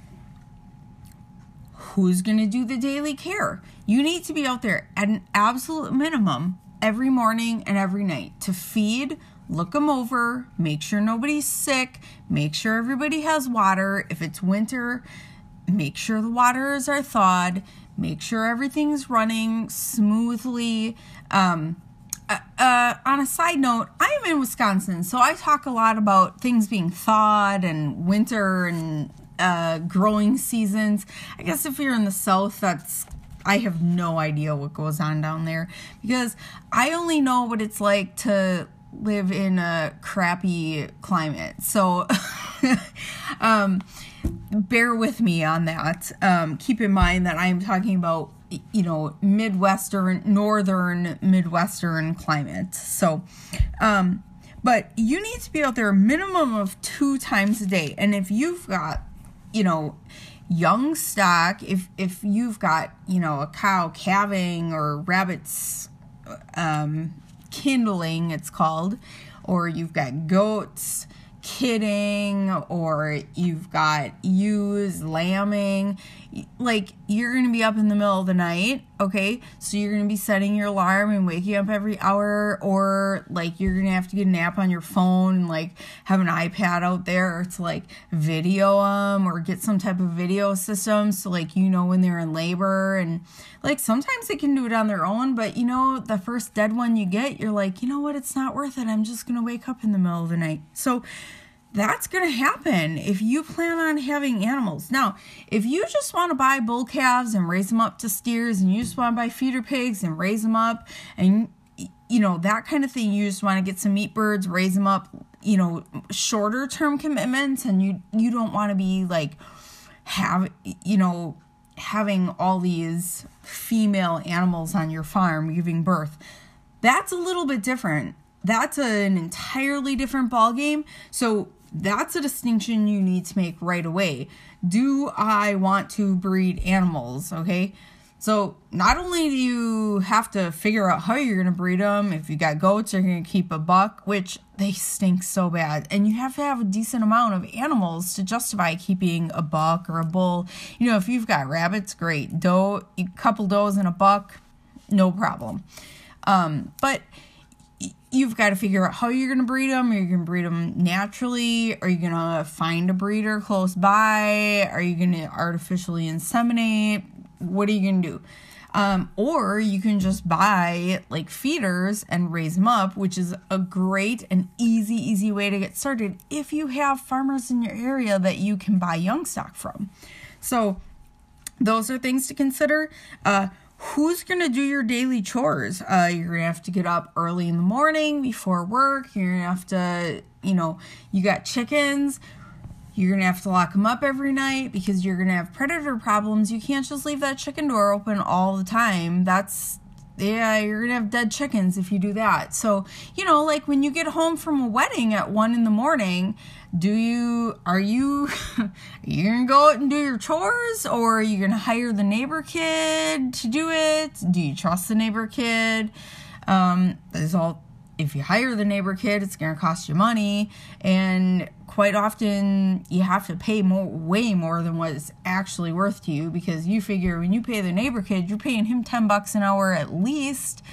who's going to do the daily care? You need to be out there at an absolute minimum every morning and every night to feed, look them over, make sure nobody's sick, make sure everybody has water. If it's winter, make sure the waters are thawed, make sure everything's running smoothly. Um, uh, uh, on a side note, I am in Wisconsin, so I talk a lot about things being thawed and winter and Uh, growing seasons. I guess if you're in the South, that's, I have no idea what goes on down there, because I only know what it's like to live in a crappy climate. So um, bear with me on that. Um, keep in mind that I'm talking about, you know, Midwestern, Northern Midwestern climate. So, um, but you need to be out there a minimum of two times a day. And if you've got, you know, young stock, if if you've got, you know, a cow calving or rabbits um, kindling, it's called, or you've got goats kidding, or you've got ewes lambing, like, you're going to be up in the middle of the night, okay? So you're going to be setting your alarm and waking up every hour, or, like, you're going to have to get a nap on your phone and, like, have an iPad out there to, like, video them, or get some type of video system so, like, you know when they're in labor. And, like, sometimes they can do it on their own, but, you know, the first dead one you get, you're like, you know what, it's not worth it. I'm just going to wake up in the middle of the night. So that's going to happen if you plan on having animals. Now, if you just want to buy bull calves and raise them up to steers, and you just want to buy feeder pigs and raise them up, and, you know, that kind of thing, you just want to get some meat birds, raise them up, you know, shorter term commitments, and you, you don't want to be like, have, you know, having all these female animals on your farm giving birth. That's a little bit different. That's an entirely different ballgame. So that's a distinction you need to make right away. Do I want to breed animals? Okay. So not only do you have to figure out how you're going to breed them, if you got goats, you're going to keep a buck, which they stink so bad. And you have to have a decent amount of animals to justify keeping a buck or a bull. You know, if you've got rabbits, great. Doe, a couple does and a buck, no problem. Um, but you've got to figure out how you're going to breed them. Are you going to breed them naturally? Are you going to find a breeder close by? Are you going to artificially inseminate? What are you going to do? Um, or you can just buy like feeders and raise them up, which is a great and easy, easy way to get started if you have farmers in your area that you can buy young stock from. So those are things to consider. Uh, Who's going to do your daily chores? Uh, you're going to have to get up early in the morning before work. You're going to have to, you know, you got chickens. You're going to have to lock them up every night because you're going to have predator problems. You can't just leave that chicken door open all the time. That's, yeah, you're going to have dead chickens if you do that. So, you know, like when you get home from a wedding at one in the morning, do you, are you, are you going to go out and do your chores, or are you going to hire the neighbor kid to do it? Do you trust the neighbor kid? Um, there's all, if you hire the neighbor kid, it's going to cost you money, and quite often you have to pay more, way more than what it's actually worth to you, because you figure when you pay the neighbor kid, you're paying him ten bucks an hour at least.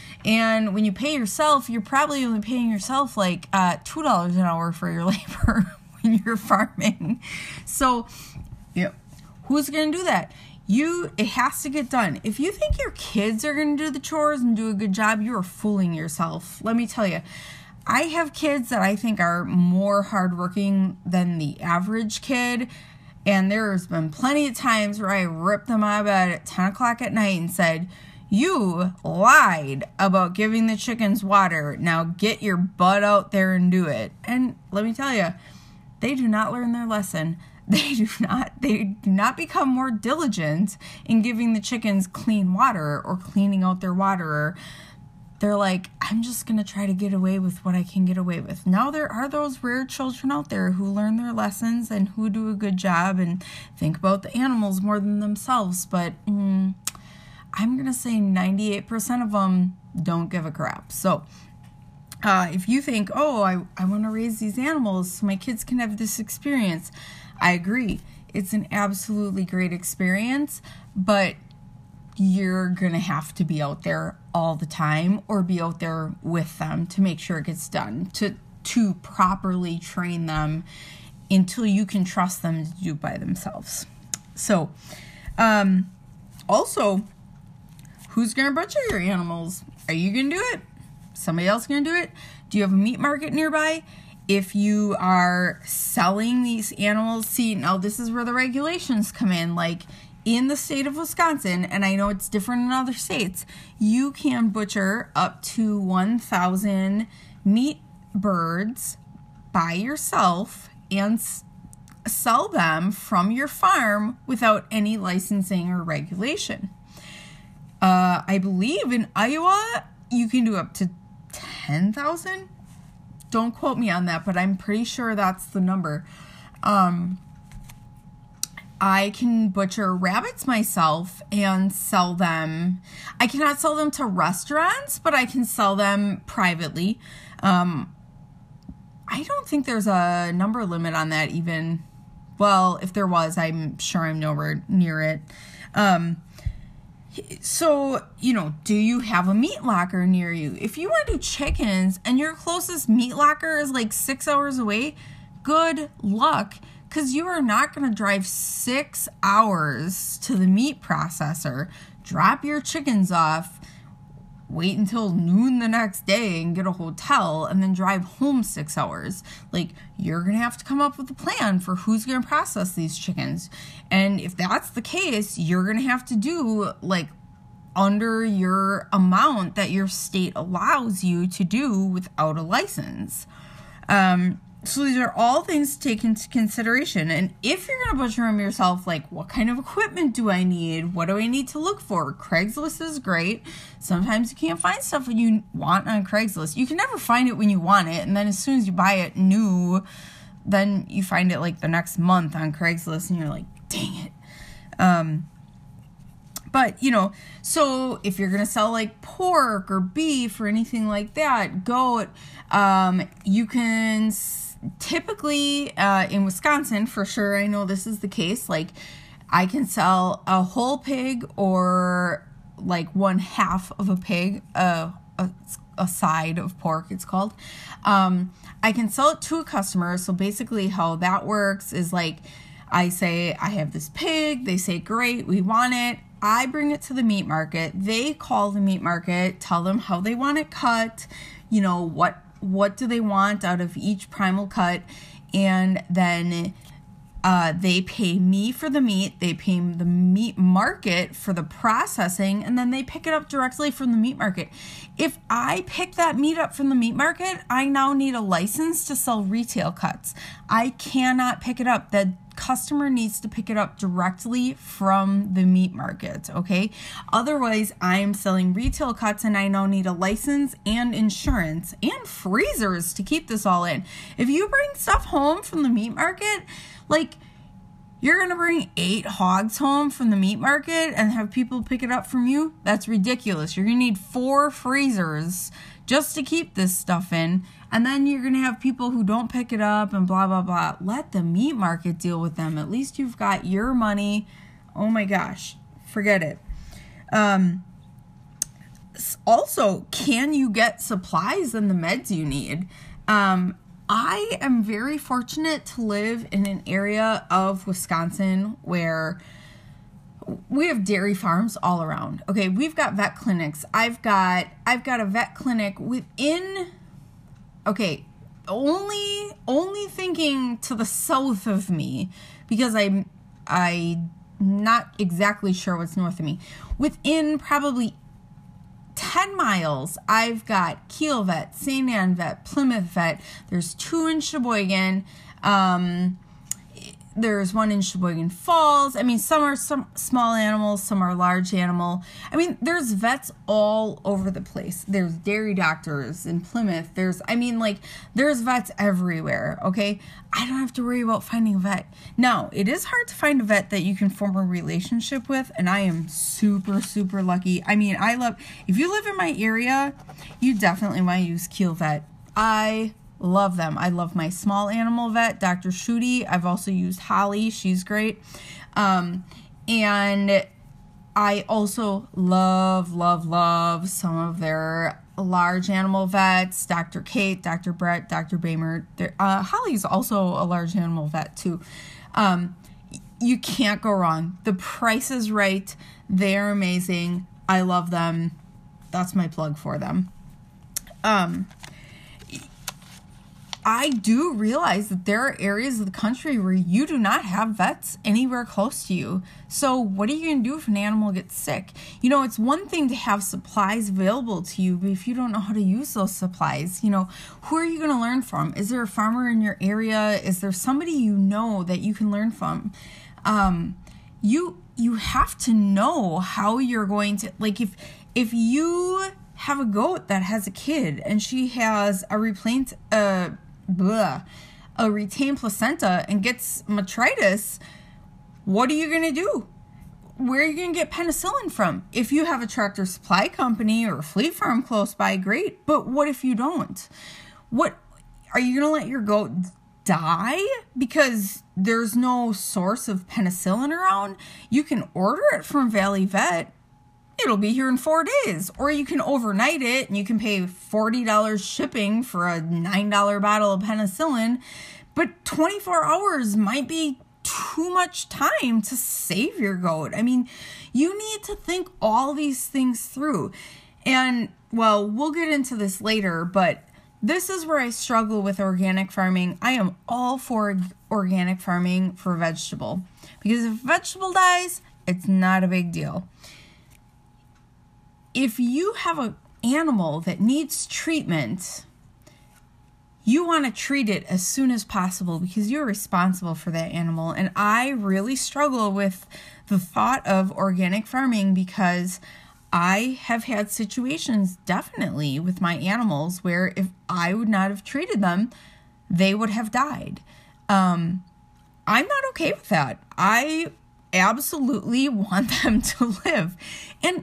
And when you pay yourself, you're probably only paying yourself like uh, two dollars an hour for your labor when you're farming. So, you know, who's going to do that? You, it has to get done. If you think your kids are going to do the chores and do a good job, you are fooling yourself. Let me tell you, I have kids that I think are more hardworking than the average kid. And there's been plenty of times where I ripped them out of bed at ten o'clock at night and said, you lied about giving the chickens water. Now get your butt out there and do it. And let me tell you, they do not learn their lesson. They do not, they do not become more diligent in giving the chickens clean water or cleaning out their water. They're like, I'm just going to try to get away with what I can get away with. Now there are those rare children out there who learn their lessons and who do a good job and think about the animals more than themselves. But mm, I'm going to say ninety-eight percent of them don't give a crap. So uh, if you think, oh, I, I want to raise these animals so my kids can have this experience, I agree. It's an absolutely great experience, but you're going to have to be out there all the time or be out there with them to make sure it gets done, to to properly train them until you can trust them to do it by themselves. So, um, also, who's going to butcher your animals? Are you going to do it? Somebody else going to do it? Do you have a meat market nearby? If you are selling these animals, see, now this is where the regulations come in, like, in the state of Wisconsin, and I know it's different in other states, you can butcher up to one thousand meat birds by yourself and s- sell them from your farm without any licensing or regulation. Uh, I believe in Iowa, you can do up to ten thousand. Don't quote me on that, but I'm pretty sure that's the number. Um... I can butcher rabbits myself and sell them. I cannot sell them to restaurants, but I can sell them privately. Um, I don't think there's a number limit on that even. Well, if there was, I'm sure I'm nowhere near it. Um, so, you know, do you have a meat locker near you? If you want to do chickens and your closest meat locker is like six hours away, good luck. Because you are not going to drive six hours to the meat processor, drop your chickens off, wait until noon the next day and get a hotel, and then drive home six hours. Like, you're going to have to come up with a plan for who's going to process these chickens. And if that's the case, you're going to have to do, like, under your amount that your state allows you to do without a license. Um... So these are all things to take into consideration. And if you're going to butcher them yourself, like, what kind of equipment do I need? What do I need to look for? Craigslist is great. Sometimes you can't find stuff when you want on Craigslist. You can never find it when you want it. And then as soon as you buy it new, then you find it like the next month on Craigslist and you're like, dang it. Um, But, you know, so if you're going to sell like pork or beef or anything like that, goat, um, you can s- typically uh, in Wisconsin, for sure, I know this is the case, like I can sell a whole pig or like one half of a pig, uh, a, a side of pork, it's called. Um, I can sell it to a customer. So basically how that works is like, I say, I have this pig. They say, great, we want it. I bring it to the meat market. They call the meat market, tell them how they want it cut, you know, what what do they want out of each primal cut, and then uh, they pay me for the meat, they pay the meat market for the processing, and then they pick it up directly from the meat market. If I pick that meat up from the meat market, I now need a license to sell retail cuts. I cannot pick it up. The customer needs to pick it up directly from the meat market, okay? Otherwise, I am selling retail cuts and I now need a license and insurance and freezers to keep this all in. If you bring stuff home from the meat market, like, you're going to bring eight hogs home from the meat market and have people pick it up from you? That's ridiculous. You're going to need four freezers just to keep this stuff in. And then you're going to have people who don't pick it up and blah, blah, blah. Let the meat market deal with them. At least you've got your money. Oh my gosh. Forget it. Um, also, can you get supplies and the meds you need? Um, I am very fortunate to live in an area of Wisconsin where we have dairy farms all around. Okay, we've got vet clinics. I've got I've got a vet clinic within okay, only only thinking to the south of me, because I'm I'm not exactly sure what's north of me. Within probably ten miles, I've got Kiel Vet, Saint Anne Vet, Plymouth Vet. There's two in Sheboygan. Um, there's one in Sheboygan Falls. I mean, some are some small animals, some are large animal. I mean, there's vets all over the place. There's dairy doctors in Plymouth. There's, I mean, like, there's vets everywhere, okay? I don't have to worry about finding a vet. Now, it is hard to find a vet that you can form a relationship with, and I am super, super lucky. I mean, I love, if you live in my area, you definitely want to use Kiel Vet. I love them. I love my small animal vet, Doctor Schutte. I've also used Holly. She's great. Um, and I also love, love, love some of their large animal vets, Doctor Kate, Doctor Brett, Doctor Bamer. Uh, Holly's also a large animal vet too. Um, you can't go wrong. The price is right. They're amazing. I love them. That's my plug for them. Um, I do realize that there are areas of the country where you do not have vets anywhere close to you. So what are you going to do if an animal gets sick? You know, it's one thing to have supplies available to you, but if you don't know how to use those supplies, you know, who are you going to learn from? Is there a farmer in your area? Is there somebody you know that you can learn from? Um, you you have to know how you're going to, like, if if you have a goat that has a kid and she has a replant, uh, Blah, a retained placenta and gets metritis, what are you going to do? Where are you going to get penicillin from? If you have a Tractor Supply Company or a Fleet Farm close by, great. But what if you don't? What are you going to let your goat die because there's no source of penicillin around? You can order it from Valley Vet. It'll be here in four days. Or you can overnight it and you can pay forty dollars shipping for a nine dollar bottle of penicillin. But twenty-four hours might be too much time to save your goat. I mean, you need to think all these things through. And, well, we'll get into this later, but this is where I struggle with organic farming. I am all for organic farming for vegetable. Because if vegetable dies, it's not a big deal. If you have an animal that needs treatment, you want to treat it as soon as possible because you're responsible for that animal. And I really struggle with the thought of organic farming because I have had situations definitely with my animals where if I would not have treated them, they would have died. Um, I'm not okay with that. I absolutely want them to live. And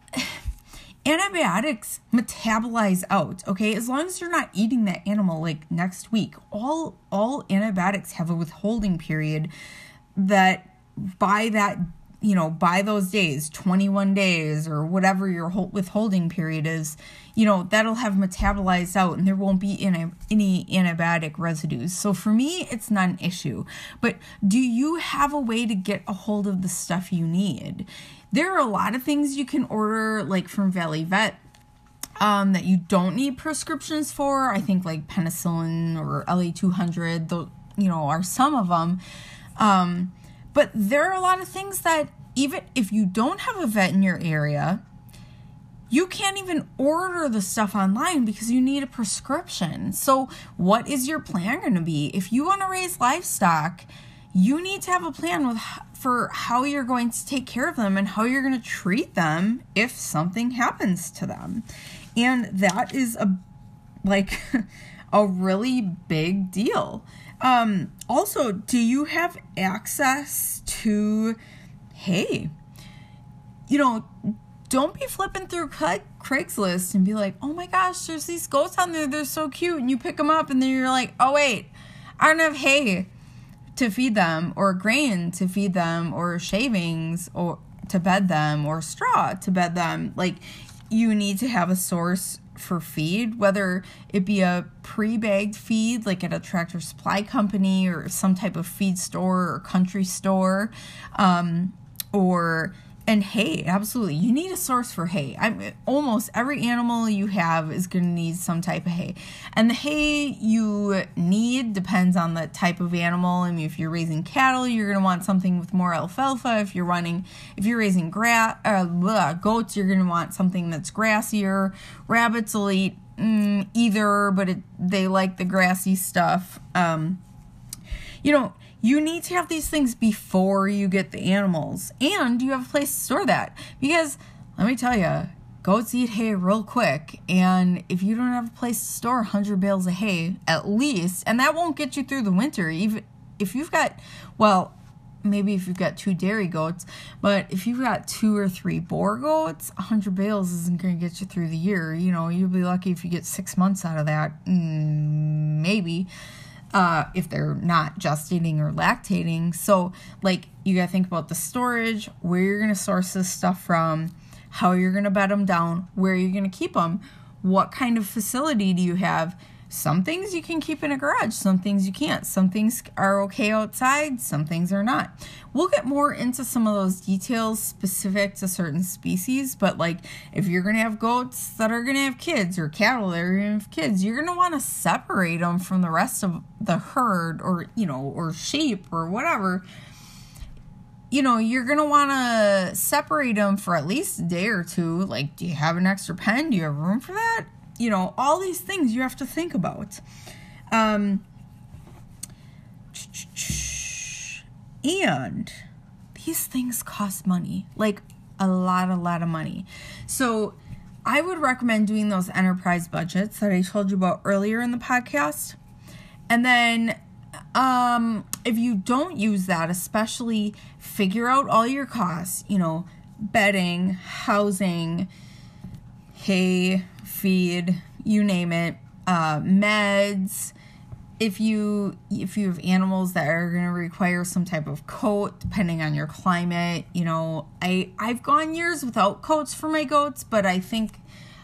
antibiotics metabolize out, okay? As long as you're not eating that animal like next week, all all antibiotics have a withholding period that by that, you know, by those days, twenty-one days or whatever your withholding period is, you know, that'll have metabolized out and there won't be any, any antibiotic residues. So for me, it's not an issue. But do you have a way to get a hold of the stuff you need? There are a lot of things you can order, like from Valley Vet, um, that you don't need prescriptions for. I think like penicillin or L A two hundred, the, you know, are some of them. Um, but there are a lot of things that even if you don't have a vet in your area, you can't even order the stuff online because you need a prescription. So what is your plan going to be? If you want to raise livestock, you need to have a plan with for how you're going to take care of them and how you're going to treat them if something happens to them. And that is a like a really big deal. Um, also, do you have access to hay? You know, don't be flipping through Craigslist and be like, oh my gosh, there's these goats on there. They're so cute. And you pick them up and then you're like, oh wait, I don't have hay to feed them or grain to feed them or shavings or to bed them or straw to bed them. Like, you need to have a source for feed, whether it be a pre-bagged feed like at a Tractor Supply Company or some type of feed store or country store, um, or And hay, absolutely. You need a source for hay. I almost every animal you have is going to need some type of hay. And the hay you need depends on the type of animal. I mean, if you're raising cattle, you're going to want something with more alfalfa. If you're running, if you're raising gra- uh, bleh, goats, you're going to want something that's grassier. Rabbits will eat mm, either, but it, they like the grassy stuff. Um, you know, you need to have these things before you get the animals, and you have a place to store that, because let me tell you, goats eat hay real quick, and if you don't have a place to store one hundred bales of hay at least, and that won't get you through the winter, even if you've got, well, maybe if you've got two dairy goats, but if you've got two or three boar goats, one hundred bales isn't going to get you through the year. You know, you'll be lucky if you get six months out of that, mm, maybe. Uh, if they're not gestating or lactating. So, like, you got to think about the storage, where you're going to source this stuff from, how you're going to bed them down, where you're going to keep them, what kind of facility do you have. Some things you can keep in a garage, some things you can't. Some things are okay outside, some things are not. We'll get more into some of those details specific to certain species, but like if you're going to have goats that are going to have kids or cattle that are going to have kids, you're going to want to separate them from the rest of the herd, or, you know, or sheep or whatever. You know, you're going to want to separate them for at least a day or two. Like, do you have an extra pen? Do you have room for that? You know, all these things you have to think about. Um, and these things cost money, like a lot, a lot of money. So I would recommend doing those enterprise budgets that I told you about earlier in the podcast. And then um, if you don't use that, especially figure out all your costs, you know, bedding, housing, hay, feed, you name it, uh, meds. If you if you have animals that are going to require some type of coat, depending on your climate, you know, I I've gone years without coats for my goats, but I think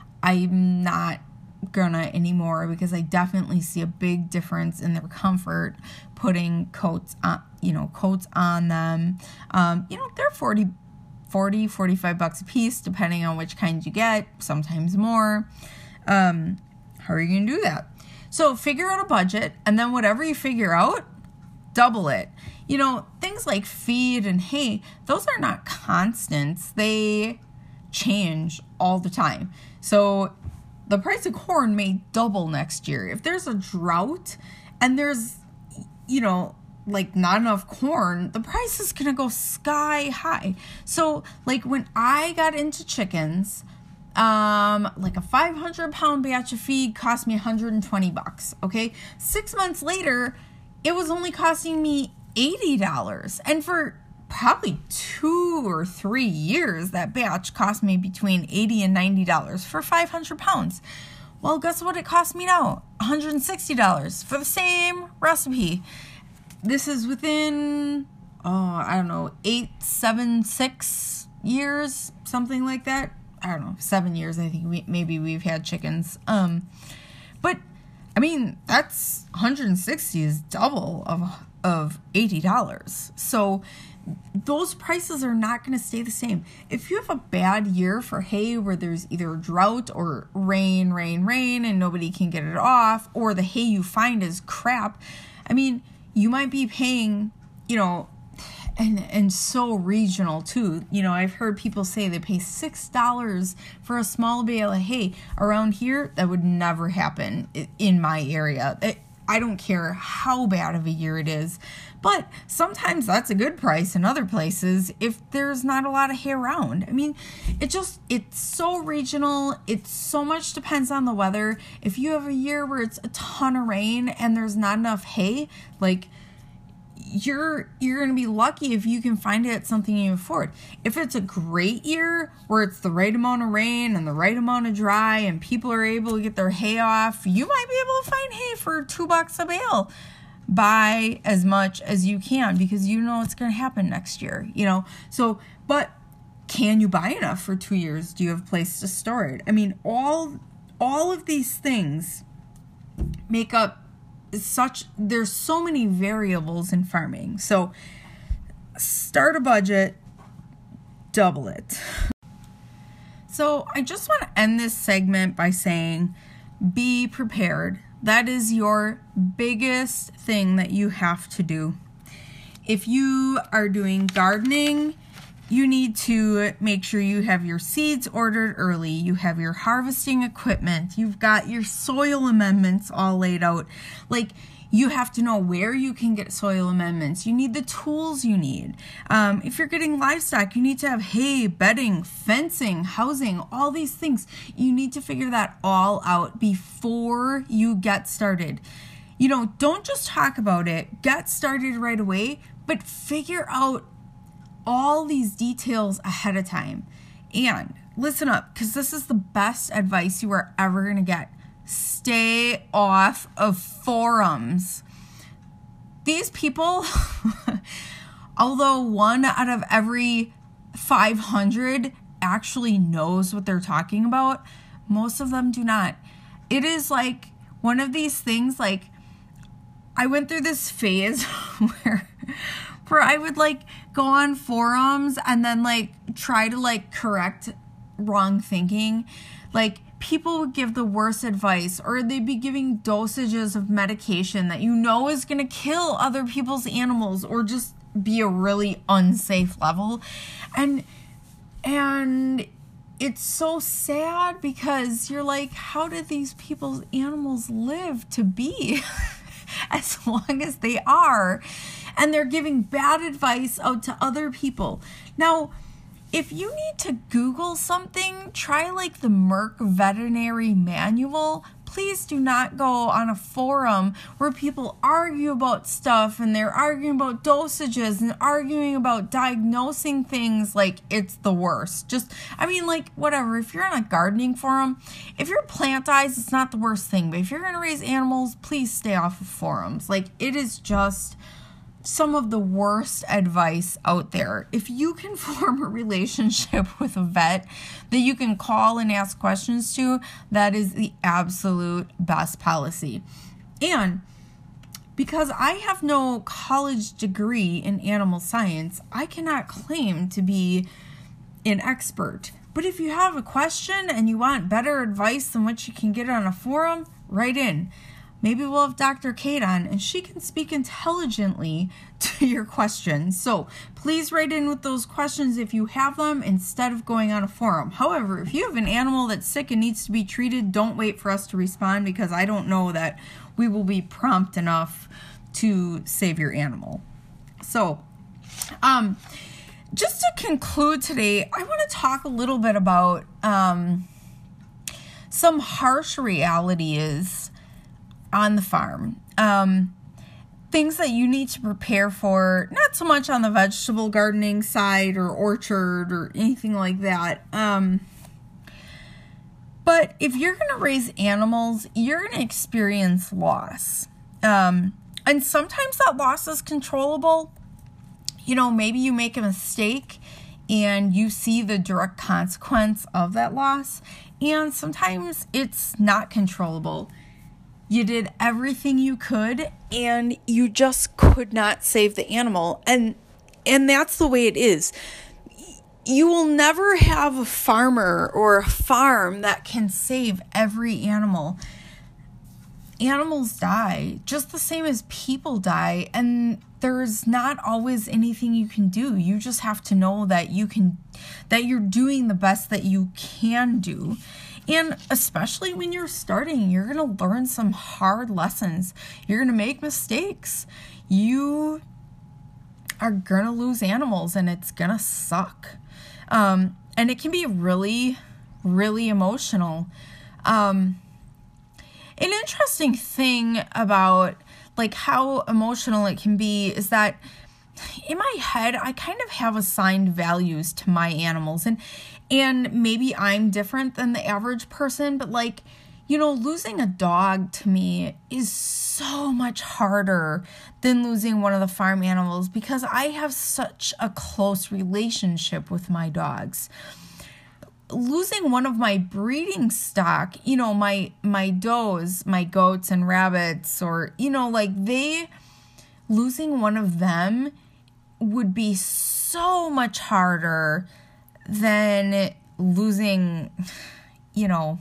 I'm not gonna anymore, because I definitely see a big difference in their comfort putting coats on, you know, coats on them. Um, you know, they're forty, forty, forty-five bucks a piece, depending on which kind you get, sometimes more. Um, how are you going to do that? So figure out a budget, and then whatever you figure out, double it. You know, things like feed and hay, those are not constants. They change all the time. So the price of corn may double next year. If there's a drought and there's, you know, like not enough corn, the price is going to go sky high. So like when I got into chickens, um, like a five hundred pound batch of feed cost me one hundred twenty bucks. Okay. Six months later, it was only costing me eighty dollars. And for probably two or three years, that batch cost me between eighty and ninety dollars for five hundred pounds. Well, guess what it cost me now? one hundred sixty dollars for the same recipe. This is within, oh, I don't know, eight, seven, six years, something like that. I don't know, seven years, I think we, maybe we've had chickens. Um, but, I mean, that's one hundred sixty is double of, of eighty dollars. So those prices are not going to stay the same. If you have a bad year for hay where there's either drought or rain, rain, rain, and nobody can get it off, or the hay you find is crap, I mean, you might be paying, you know, and and so regional too. You know, I've heard people say they pay six dollars for a small bale of hay. Around here, that would never happen in my area. It, I don't care how bad of a year it is, but sometimes that's a good price in other places if there's not a lot of hay around. I mean, it just, it's so regional. It so much depends on the weather. If you have a year where it's a ton of rain and there's not enough hay, like, you're you're going to be lucky if you can find it at something you afford. If it's a great year where it's the right amount of rain and the right amount of dry and people are able to get their hay off, you might be able to find hay for two bucks a bale. Buy as much as you can because you know it's going to happen next year, you know. So, but can you buy enough for two years? Do you have a place to store it? I mean, all all of these things make up such, there's so many variables in farming. So start a budget, double it. So I just want to end this segment by saying, be prepared. That is your biggest thing that you have to do. If you are doing gardening, you need to make sure you have your seeds ordered early. You have your harvesting equipment. You've got your soil amendments all laid out. Like, you have to know where you can get soil amendments. You need the tools you need. Um, if you're getting livestock, you need to have hay, bedding, fencing, housing, all these things. You need to figure that all out before you get started. You know, don't just talk about it. Get started right away, but figure out all these details ahead of time. And listen up, because this is the best advice you are ever going to get. Stay off of forums. These people, although one out of every five hundred actually knows what they're talking about, most of them do not. It is like one of these things, like, I went through this phase where where I would like go on forums and then like try to like correct wrong thinking. Like, people would give the worst advice, or they'd be giving dosages of medication that you know is going to kill other people's animals or just be a really unsafe level. And and it's so sad because you're like, how did these people's animals live to be as long as they are? And they're giving bad advice out to other people. Now, if you need to Google something, try like the Merck Veterinary Manual. Please do not go on a forum where people argue about stuff and they're arguing about dosages and arguing about diagnosing things. Like, it's the worst. Just, I mean, like, whatever. If you're on a gardening forum, if you're plant-eyes, it's not the worst thing. But if you're going to raise animals, please stay off of forums. Like, it is just some of the worst advice out there. If you can form a relationship with a vet that you can call and ask questions to, that is the absolute best policy. And because I have no college degree in animal science, I cannot claim to be an expert. But if you have a question and you want better advice than what you can get on a forum, write in. Maybe we'll have Doctor Kate on and she can speak intelligently to your questions. So please write in with those questions if you have them instead of going on a forum. However, if you have an animal that's sick and needs to be treated, don't wait for us to respond, because I don't know that we will be prompt enough to save your animal. So, um, just to conclude today, I want to talk a little bit about um, some harsh realities on the farm. Um, things that you need to prepare for, not so much on the vegetable gardening side or orchard or anything like that. Um, but if you're going to raise animals, you're going to experience loss. Um, and sometimes that loss is controllable. You know, maybe you make a mistake and you see the direct consequence of that loss. And sometimes it's not controllable. You did everything you could and you just could not save the animal. And and that's the way it is. You will never have a farmer or a farm that can save every animal. Animals die just the same as people die, and there's not always anything you can do. You just have to know that you can, that you're doing the best that you can do. And especially when you're starting, you're going to learn some hard lessons. You're going to make mistakes. You are going to lose animals and it's going to suck. Um, and it can be really, really emotional. Um, an interesting thing about like how emotional it can be is that in my head, I kind of have assigned values to my animals, and and maybe I'm different than the average person, but like, you know, losing a dog to me is so much harder than losing one of the farm animals because I have such a close relationship with my dogs. Losing one of my breeding stock, you know, my my does, my goats and rabbits, or, you know, like they, losing one of them would be so much harder than losing, you know,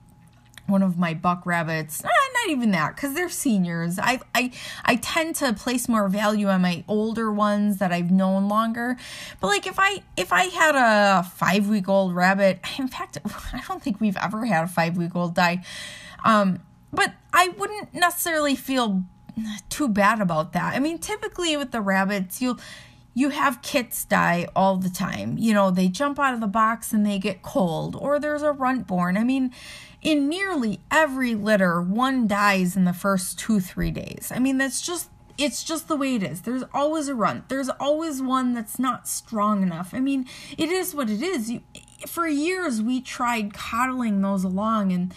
one of my buck rabbits. Eh, not even that, because they're seniors. I, I I tend to place more value on my older ones that I've known longer. But like if I if I had a five week old rabbit, in fact, I don't think we've ever had a five week old die. Um, but I wouldn't necessarily feel too bad about that. I mean, typically with the rabbits, you'll you have kits die all the time. You know, they jump out of the box and they get cold, or there's a runt born. I mean, in nearly every litter, one dies in the first two, three days. I mean, that's just, it's just the way it is. There's always a runt. There's always one that's not strong enough. I mean, it is what it is. You, for years, we tried coddling those along and,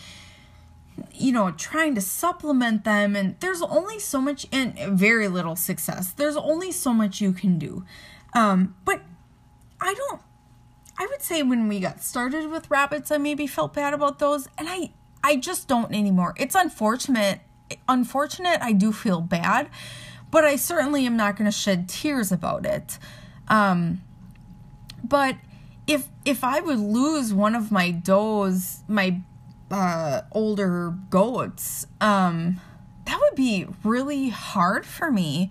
you know, trying to supplement them. And there's only so much, and very little success. There's only so much you can do. Um, but I don't, I would say when we got started with rabbits, I maybe felt bad about those, and I, I just don't anymore. It's unfortunate. Unfortunate, I do feel bad, but I certainly am not going to shed tears about it. Um, but if if I would lose one of my does, my uh, older goats, um, that would be really hard for me,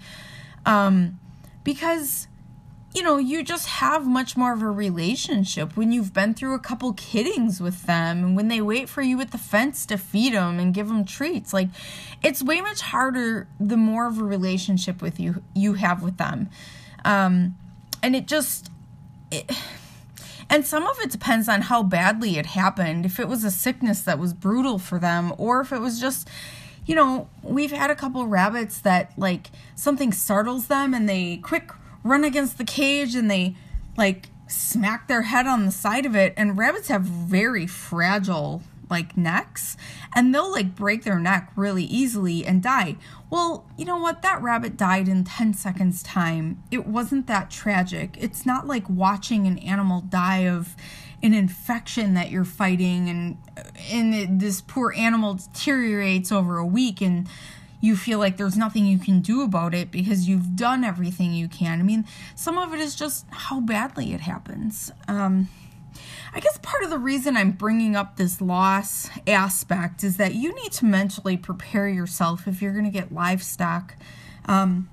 um, because, you know, you just have much more of a relationship when you've been through a couple kiddings with them and when they wait for you at the fence to feed them and give them treats. Like, it's way much harder the more of a relationship with you you have with them. Um, and it just, it, and some of it depends on how badly it happened. If it was a sickness that was brutal for them, or if it was just, you know, we've had a couple rabbits that, like, something startles them and they quick run against the cage and they like smack their head on the side of it. And rabbits have very fragile like necks, and they'll like break their neck really easily and die. Well, you know what? That rabbit died in ten seconds time. It wasn't that tragic. It's not like watching an animal die of an infection that you're fighting, and and it, this poor animal deteriorates over a week, and you feel like there's nothing you can do about it because you've done everything you can. I mean, some of it is just how badly it happens. Um, I guess part of the reason I'm bringing up this loss aspect is that you need to mentally prepare yourself if you're going to get livestock. Um,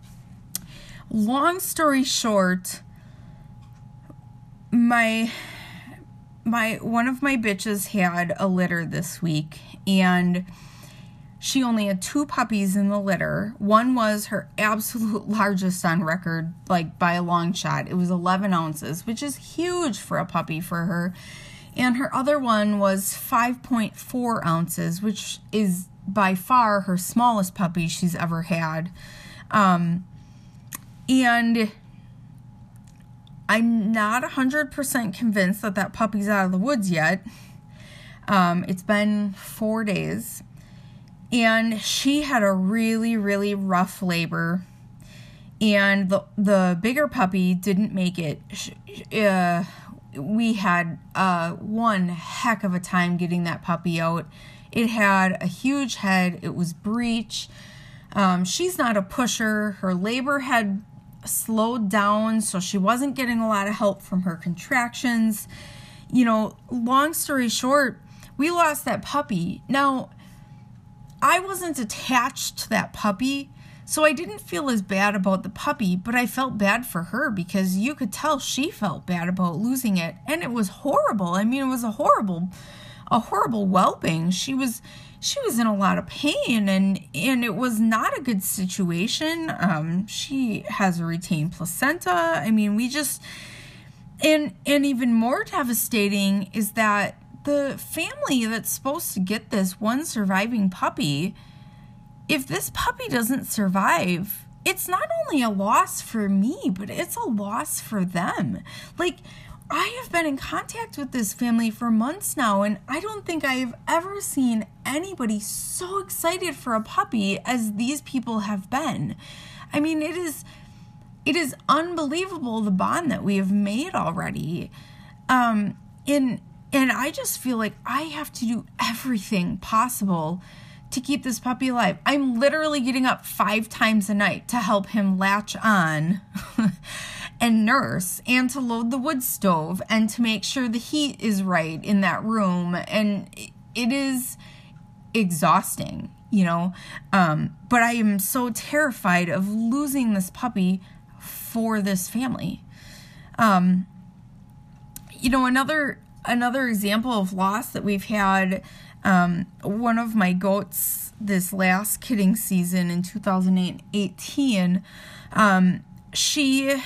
long story short, my my one of my bitches had a litter this week, and she only had two puppies in the litter. One was her absolute largest on record, like by a long shot. It was eleven ounces, which is huge for a puppy for her. And her other one was five point four ounces, which is by far her smallest puppy she's ever had. Um, and I'm not one hundred percent convinced that that puppy's out of the woods yet. Um, it's been four days. And she had a really, really rough labor. And the the bigger puppy didn't make it. Uh, we had uh, one heck of a time getting that puppy out. It had a huge head. It was breech. Um, she's not a pusher. Her labor had slowed down, so she wasn't getting a lot of help from her contractions. You know, long story short, we lost that puppy. Now, I wasn't attached to that puppy, so I didn't feel as bad about the puppy, but I felt bad for her because you could tell she felt bad about losing it, and it was horrible. I mean, it was a horrible, a horrible whelping. She was, she was in a lot of pain, and and it was not a good situation. Um, she has a retained placenta. I mean, we just, and and even more devastating is that the family that's supposed to get this one surviving puppy, if this puppy doesn't survive, it's not only a loss for me, but it's a loss for them. Like, I have been in contact with this family for months now, and I don't think I have ever seen anybody so excited for a puppy as these people have been. I mean, it is, it is unbelievable the bond that we have made already. Um, in And I just feel like I have to do everything possible to keep this puppy alive. I'm literally getting up five times a night to help him latch on. and nurse and to load the wood stove and to make sure the heat is right in that room. And it is exhausting, you know, um, but I am so terrified of losing this puppy for this family. Um, you know, another, another example of loss that we've had, um, one of my goats this last kidding season in two thousand eighteen, um, she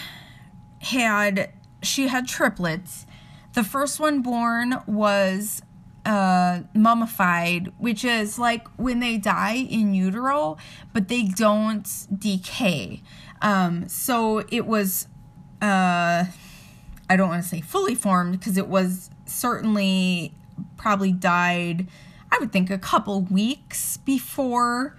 had, she had triplets. The first one born was uh mummified, which is like when they die in utero, but they don't decay. Um, so it was, uh, I don't want to say fully formed, because it was certainly probably died, I would think, a couple weeks before,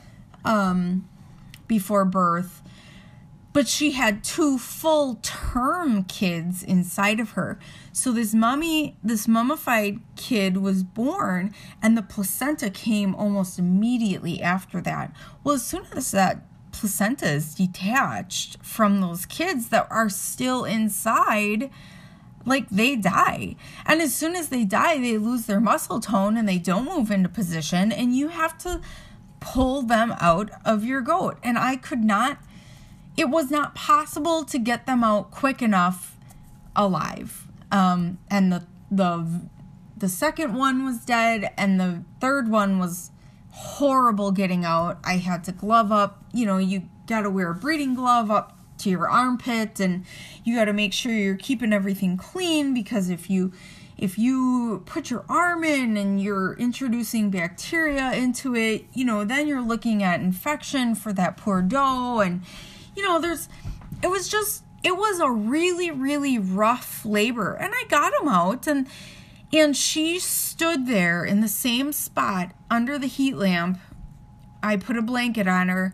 um, before birth. But she had two full-term kids inside of her. So this mummy, this mummified kid was born, and the placenta came almost immediately after that. Well, as soon as that placenta is detached from those kids that are still inside, like, they die. And as soon as they die, they lose their muscle tone and they don't move into position, and you have to pull them out of your goat. And I could not... It was not possible to get them out quick enough alive. Um, and the the the second one was dead, and the third one was horrible getting out. I had to glove up. You know, you got to wear a breeding glove up to your armpit, and you got to make sure you're keeping everything clean, because if you if you put your arm in and you're introducing bacteria into it, you know, then you're looking at infection for that poor doe. And you know, there's, it was just, it was a really, really rough labor. And I got him out, and, and she stood there in the same spot under the heat lamp. I put a blanket on her,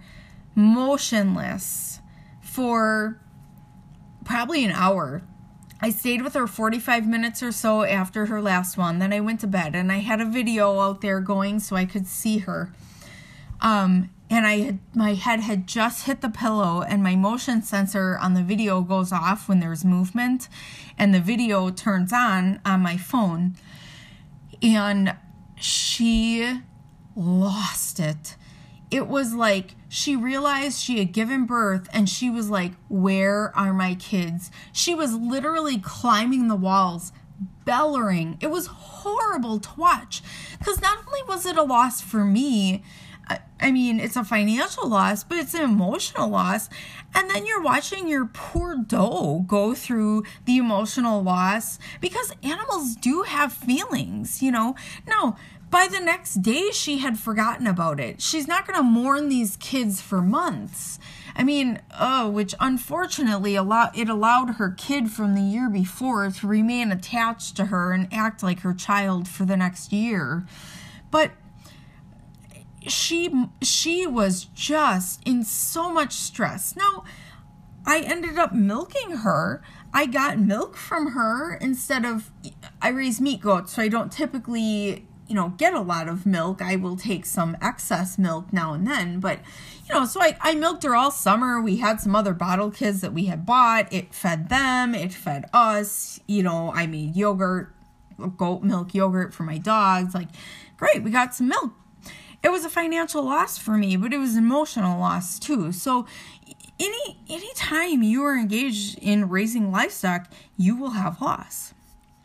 motionless, for probably an hour. I stayed with her forty-five minutes or so after her last one. Then I went to bed, and I had a video out there going so I could see her. Um, And I had, my head had just hit the pillow, and my motion sensor on the video goes off when there's movement, and the video turns on on my phone. And she lost it. It was like she realized she had given birth, and she was like, where are my kids? She was literally climbing the walls, bellowing. It was horrible to watch, because not only was it a loss for me, I mean, it's a financial loss, but it's an emotional loss. And then you're watching your poor doe go through the emotional loss, because animals do have feelings, you know. Now, by the next day, she had forgotten about it. She's not going to mourn these kids for months. I mean, oh, which unfortunately allow, it allowed her kid from the year before to remain attached to her and act like her child for the next year. But she she was just in so much stress. Now, I ended up milking her. I got milk from her instead of, I raise meat goats, so I don't typically, you know, get a lot of milk. I will take some excess milk now and then, but, you know, so I, I milked her all summer. We had some other bottle kids that we had bought. It fed them, it fed us, you know, I made yogurt, goat milk yogurt for my dogs. Like, great, we got some milk. It was a financial loss for me, but it was an emotional loss too. So any any time you are engaged in raising livestock, you will have loss.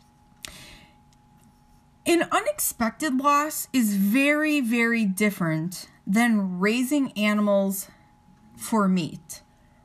An unexpected loss is very, very different than raising animals for meat.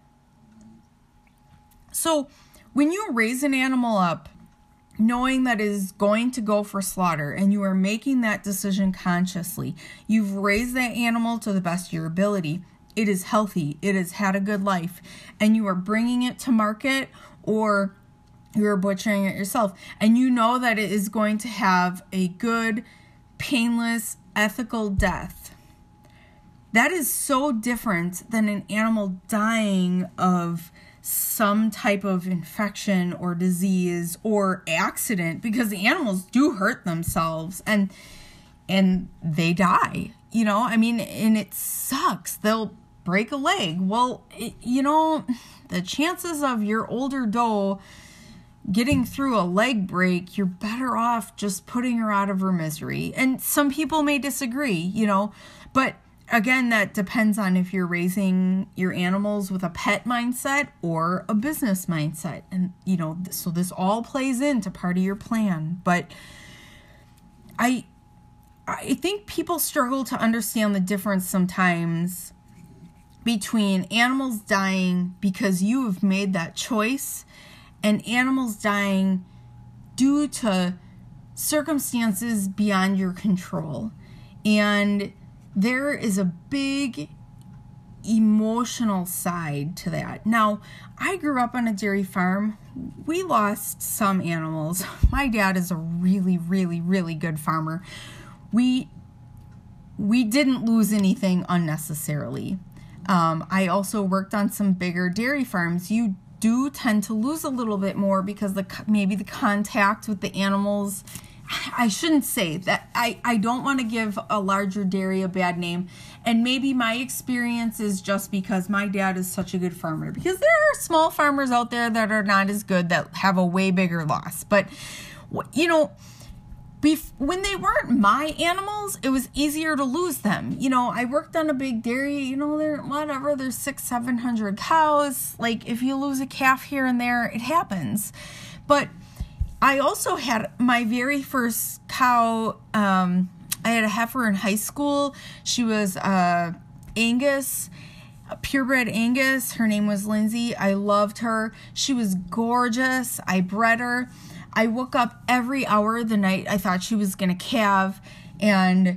So when you raise an animal up, knowing that it is going to go for slaughter, and you are making that decision consciously, you've raised that animal to the best of your ability, it is healthy, it has had a good life, and you are bringing it to market, or you're butchering it yourself, and you know that it is going to have a good, painless, ethical death. That is so different than an animal dying of some type of infection or disease or accident, because the animals do hurt themselves and and they die, you know. I mean, and it sucks. They'll break a leg. Well, it, you know, the chances of your older doe getting through a leg break, you're better off just putting her out of her misery. And some people may disagree, you know, but again, that depends on if you're raising your animals with a pet mindset or a business mindset. And, you know, so this all plays into part of your plan. But I, I think people struggle to understand the difference sometimes between animals dying because you have made that choice and animals dying due to circumstances beyond your control. And there is a big emotional side to that. Now, I grew up on a dairy farm. We lost some animals. My dad is a really, really, really good farmer. We we didn't lose anything unnecessarily. Um, I also worked on some bigger dairy farms. You do tend to lose a little bit more because the maybe the contact with the animals. I shouldn't say that. I, I don't want to give a larger dairy a bad name. And maybe my experience is just because my dad is such a good farmer. Because there are small farmers out there that are not as good that have a way bigger loss. But, you know, bef- when they weren't my animals, it was easier to lose them. You know, I worked on a big dairy. You know, there whatever, there's six, seven hundred cows. Like, if you lose a calf here and there, it happens. But I also had my very first cow. Um, I had a heifer in high school. She was uh, Angus, a purebred Angus. Her name was Lindsay. I loved her. She was gorgeous. I bred her. I woke up every hour the night I thought she was going to calve, and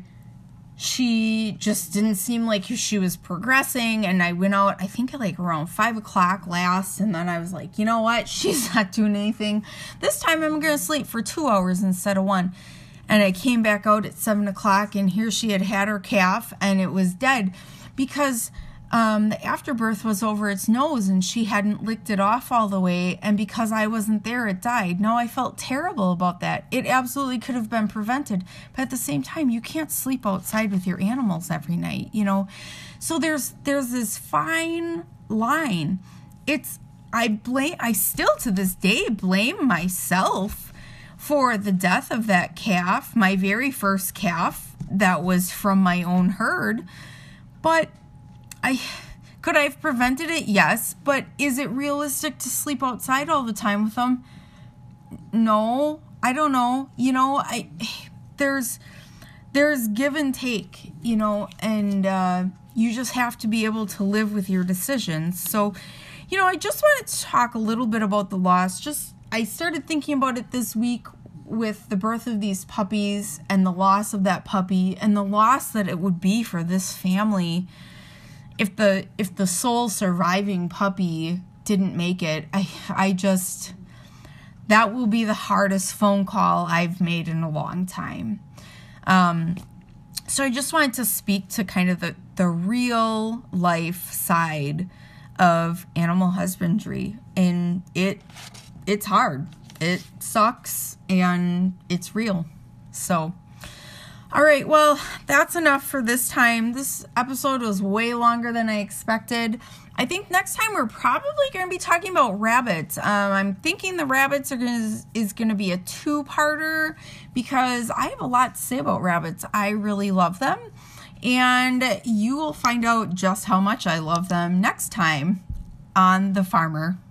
she just didn't seem like she was progressing. And I went out, I think at like around five o'clock last. And then I was like, you know what? She's not doing anything. This time I'm going to sleep for two hours instead of one. And I came back out at seven o'clock, and here she had had her calf and it was dead because um, the afterbirth was over its nose and she hadn't licked it off all the way. And because I wasn't there, it died. No, I felt terrible about that. It absolutely could have been prevented. But at the same time, you can't sleep outside with your animals every night, you know? So there's, there's this fine line. It's, I blame, I still to this day blame myself for the death of that calf, my very first calf that was from my own herd. But I could I have prevented it? Yes. But is it realistic to sleep outside all the time with them? No, I don't know. You know, I there's there's give and take, you know, and uh, you just have to be able to live with your decisions. So, you know, I just wanted to talk a little bit about the loss. Just I started thinking about it this week with the birth of these puppies and the loss of that puppy and the loss that it would be for this family if the if the sole surviving puppy didn't make it. I I just that will be the hardest phone call I've made in a long time. Um, so I just wanted to speak to kind of the, the real life side of animal husbandry, and it it's hard. It sucks, and it's real. So, all right, well, that's enough for this time. This episode was way longer than I expected. I think next time we're probably going to be talking about rabbits. Um, I'm thinking the rabbits are gonna, is going to be a two-parter because I have a lot to say about rabbits. I really love them, and you will find out just how much I love them next time on The Farmer.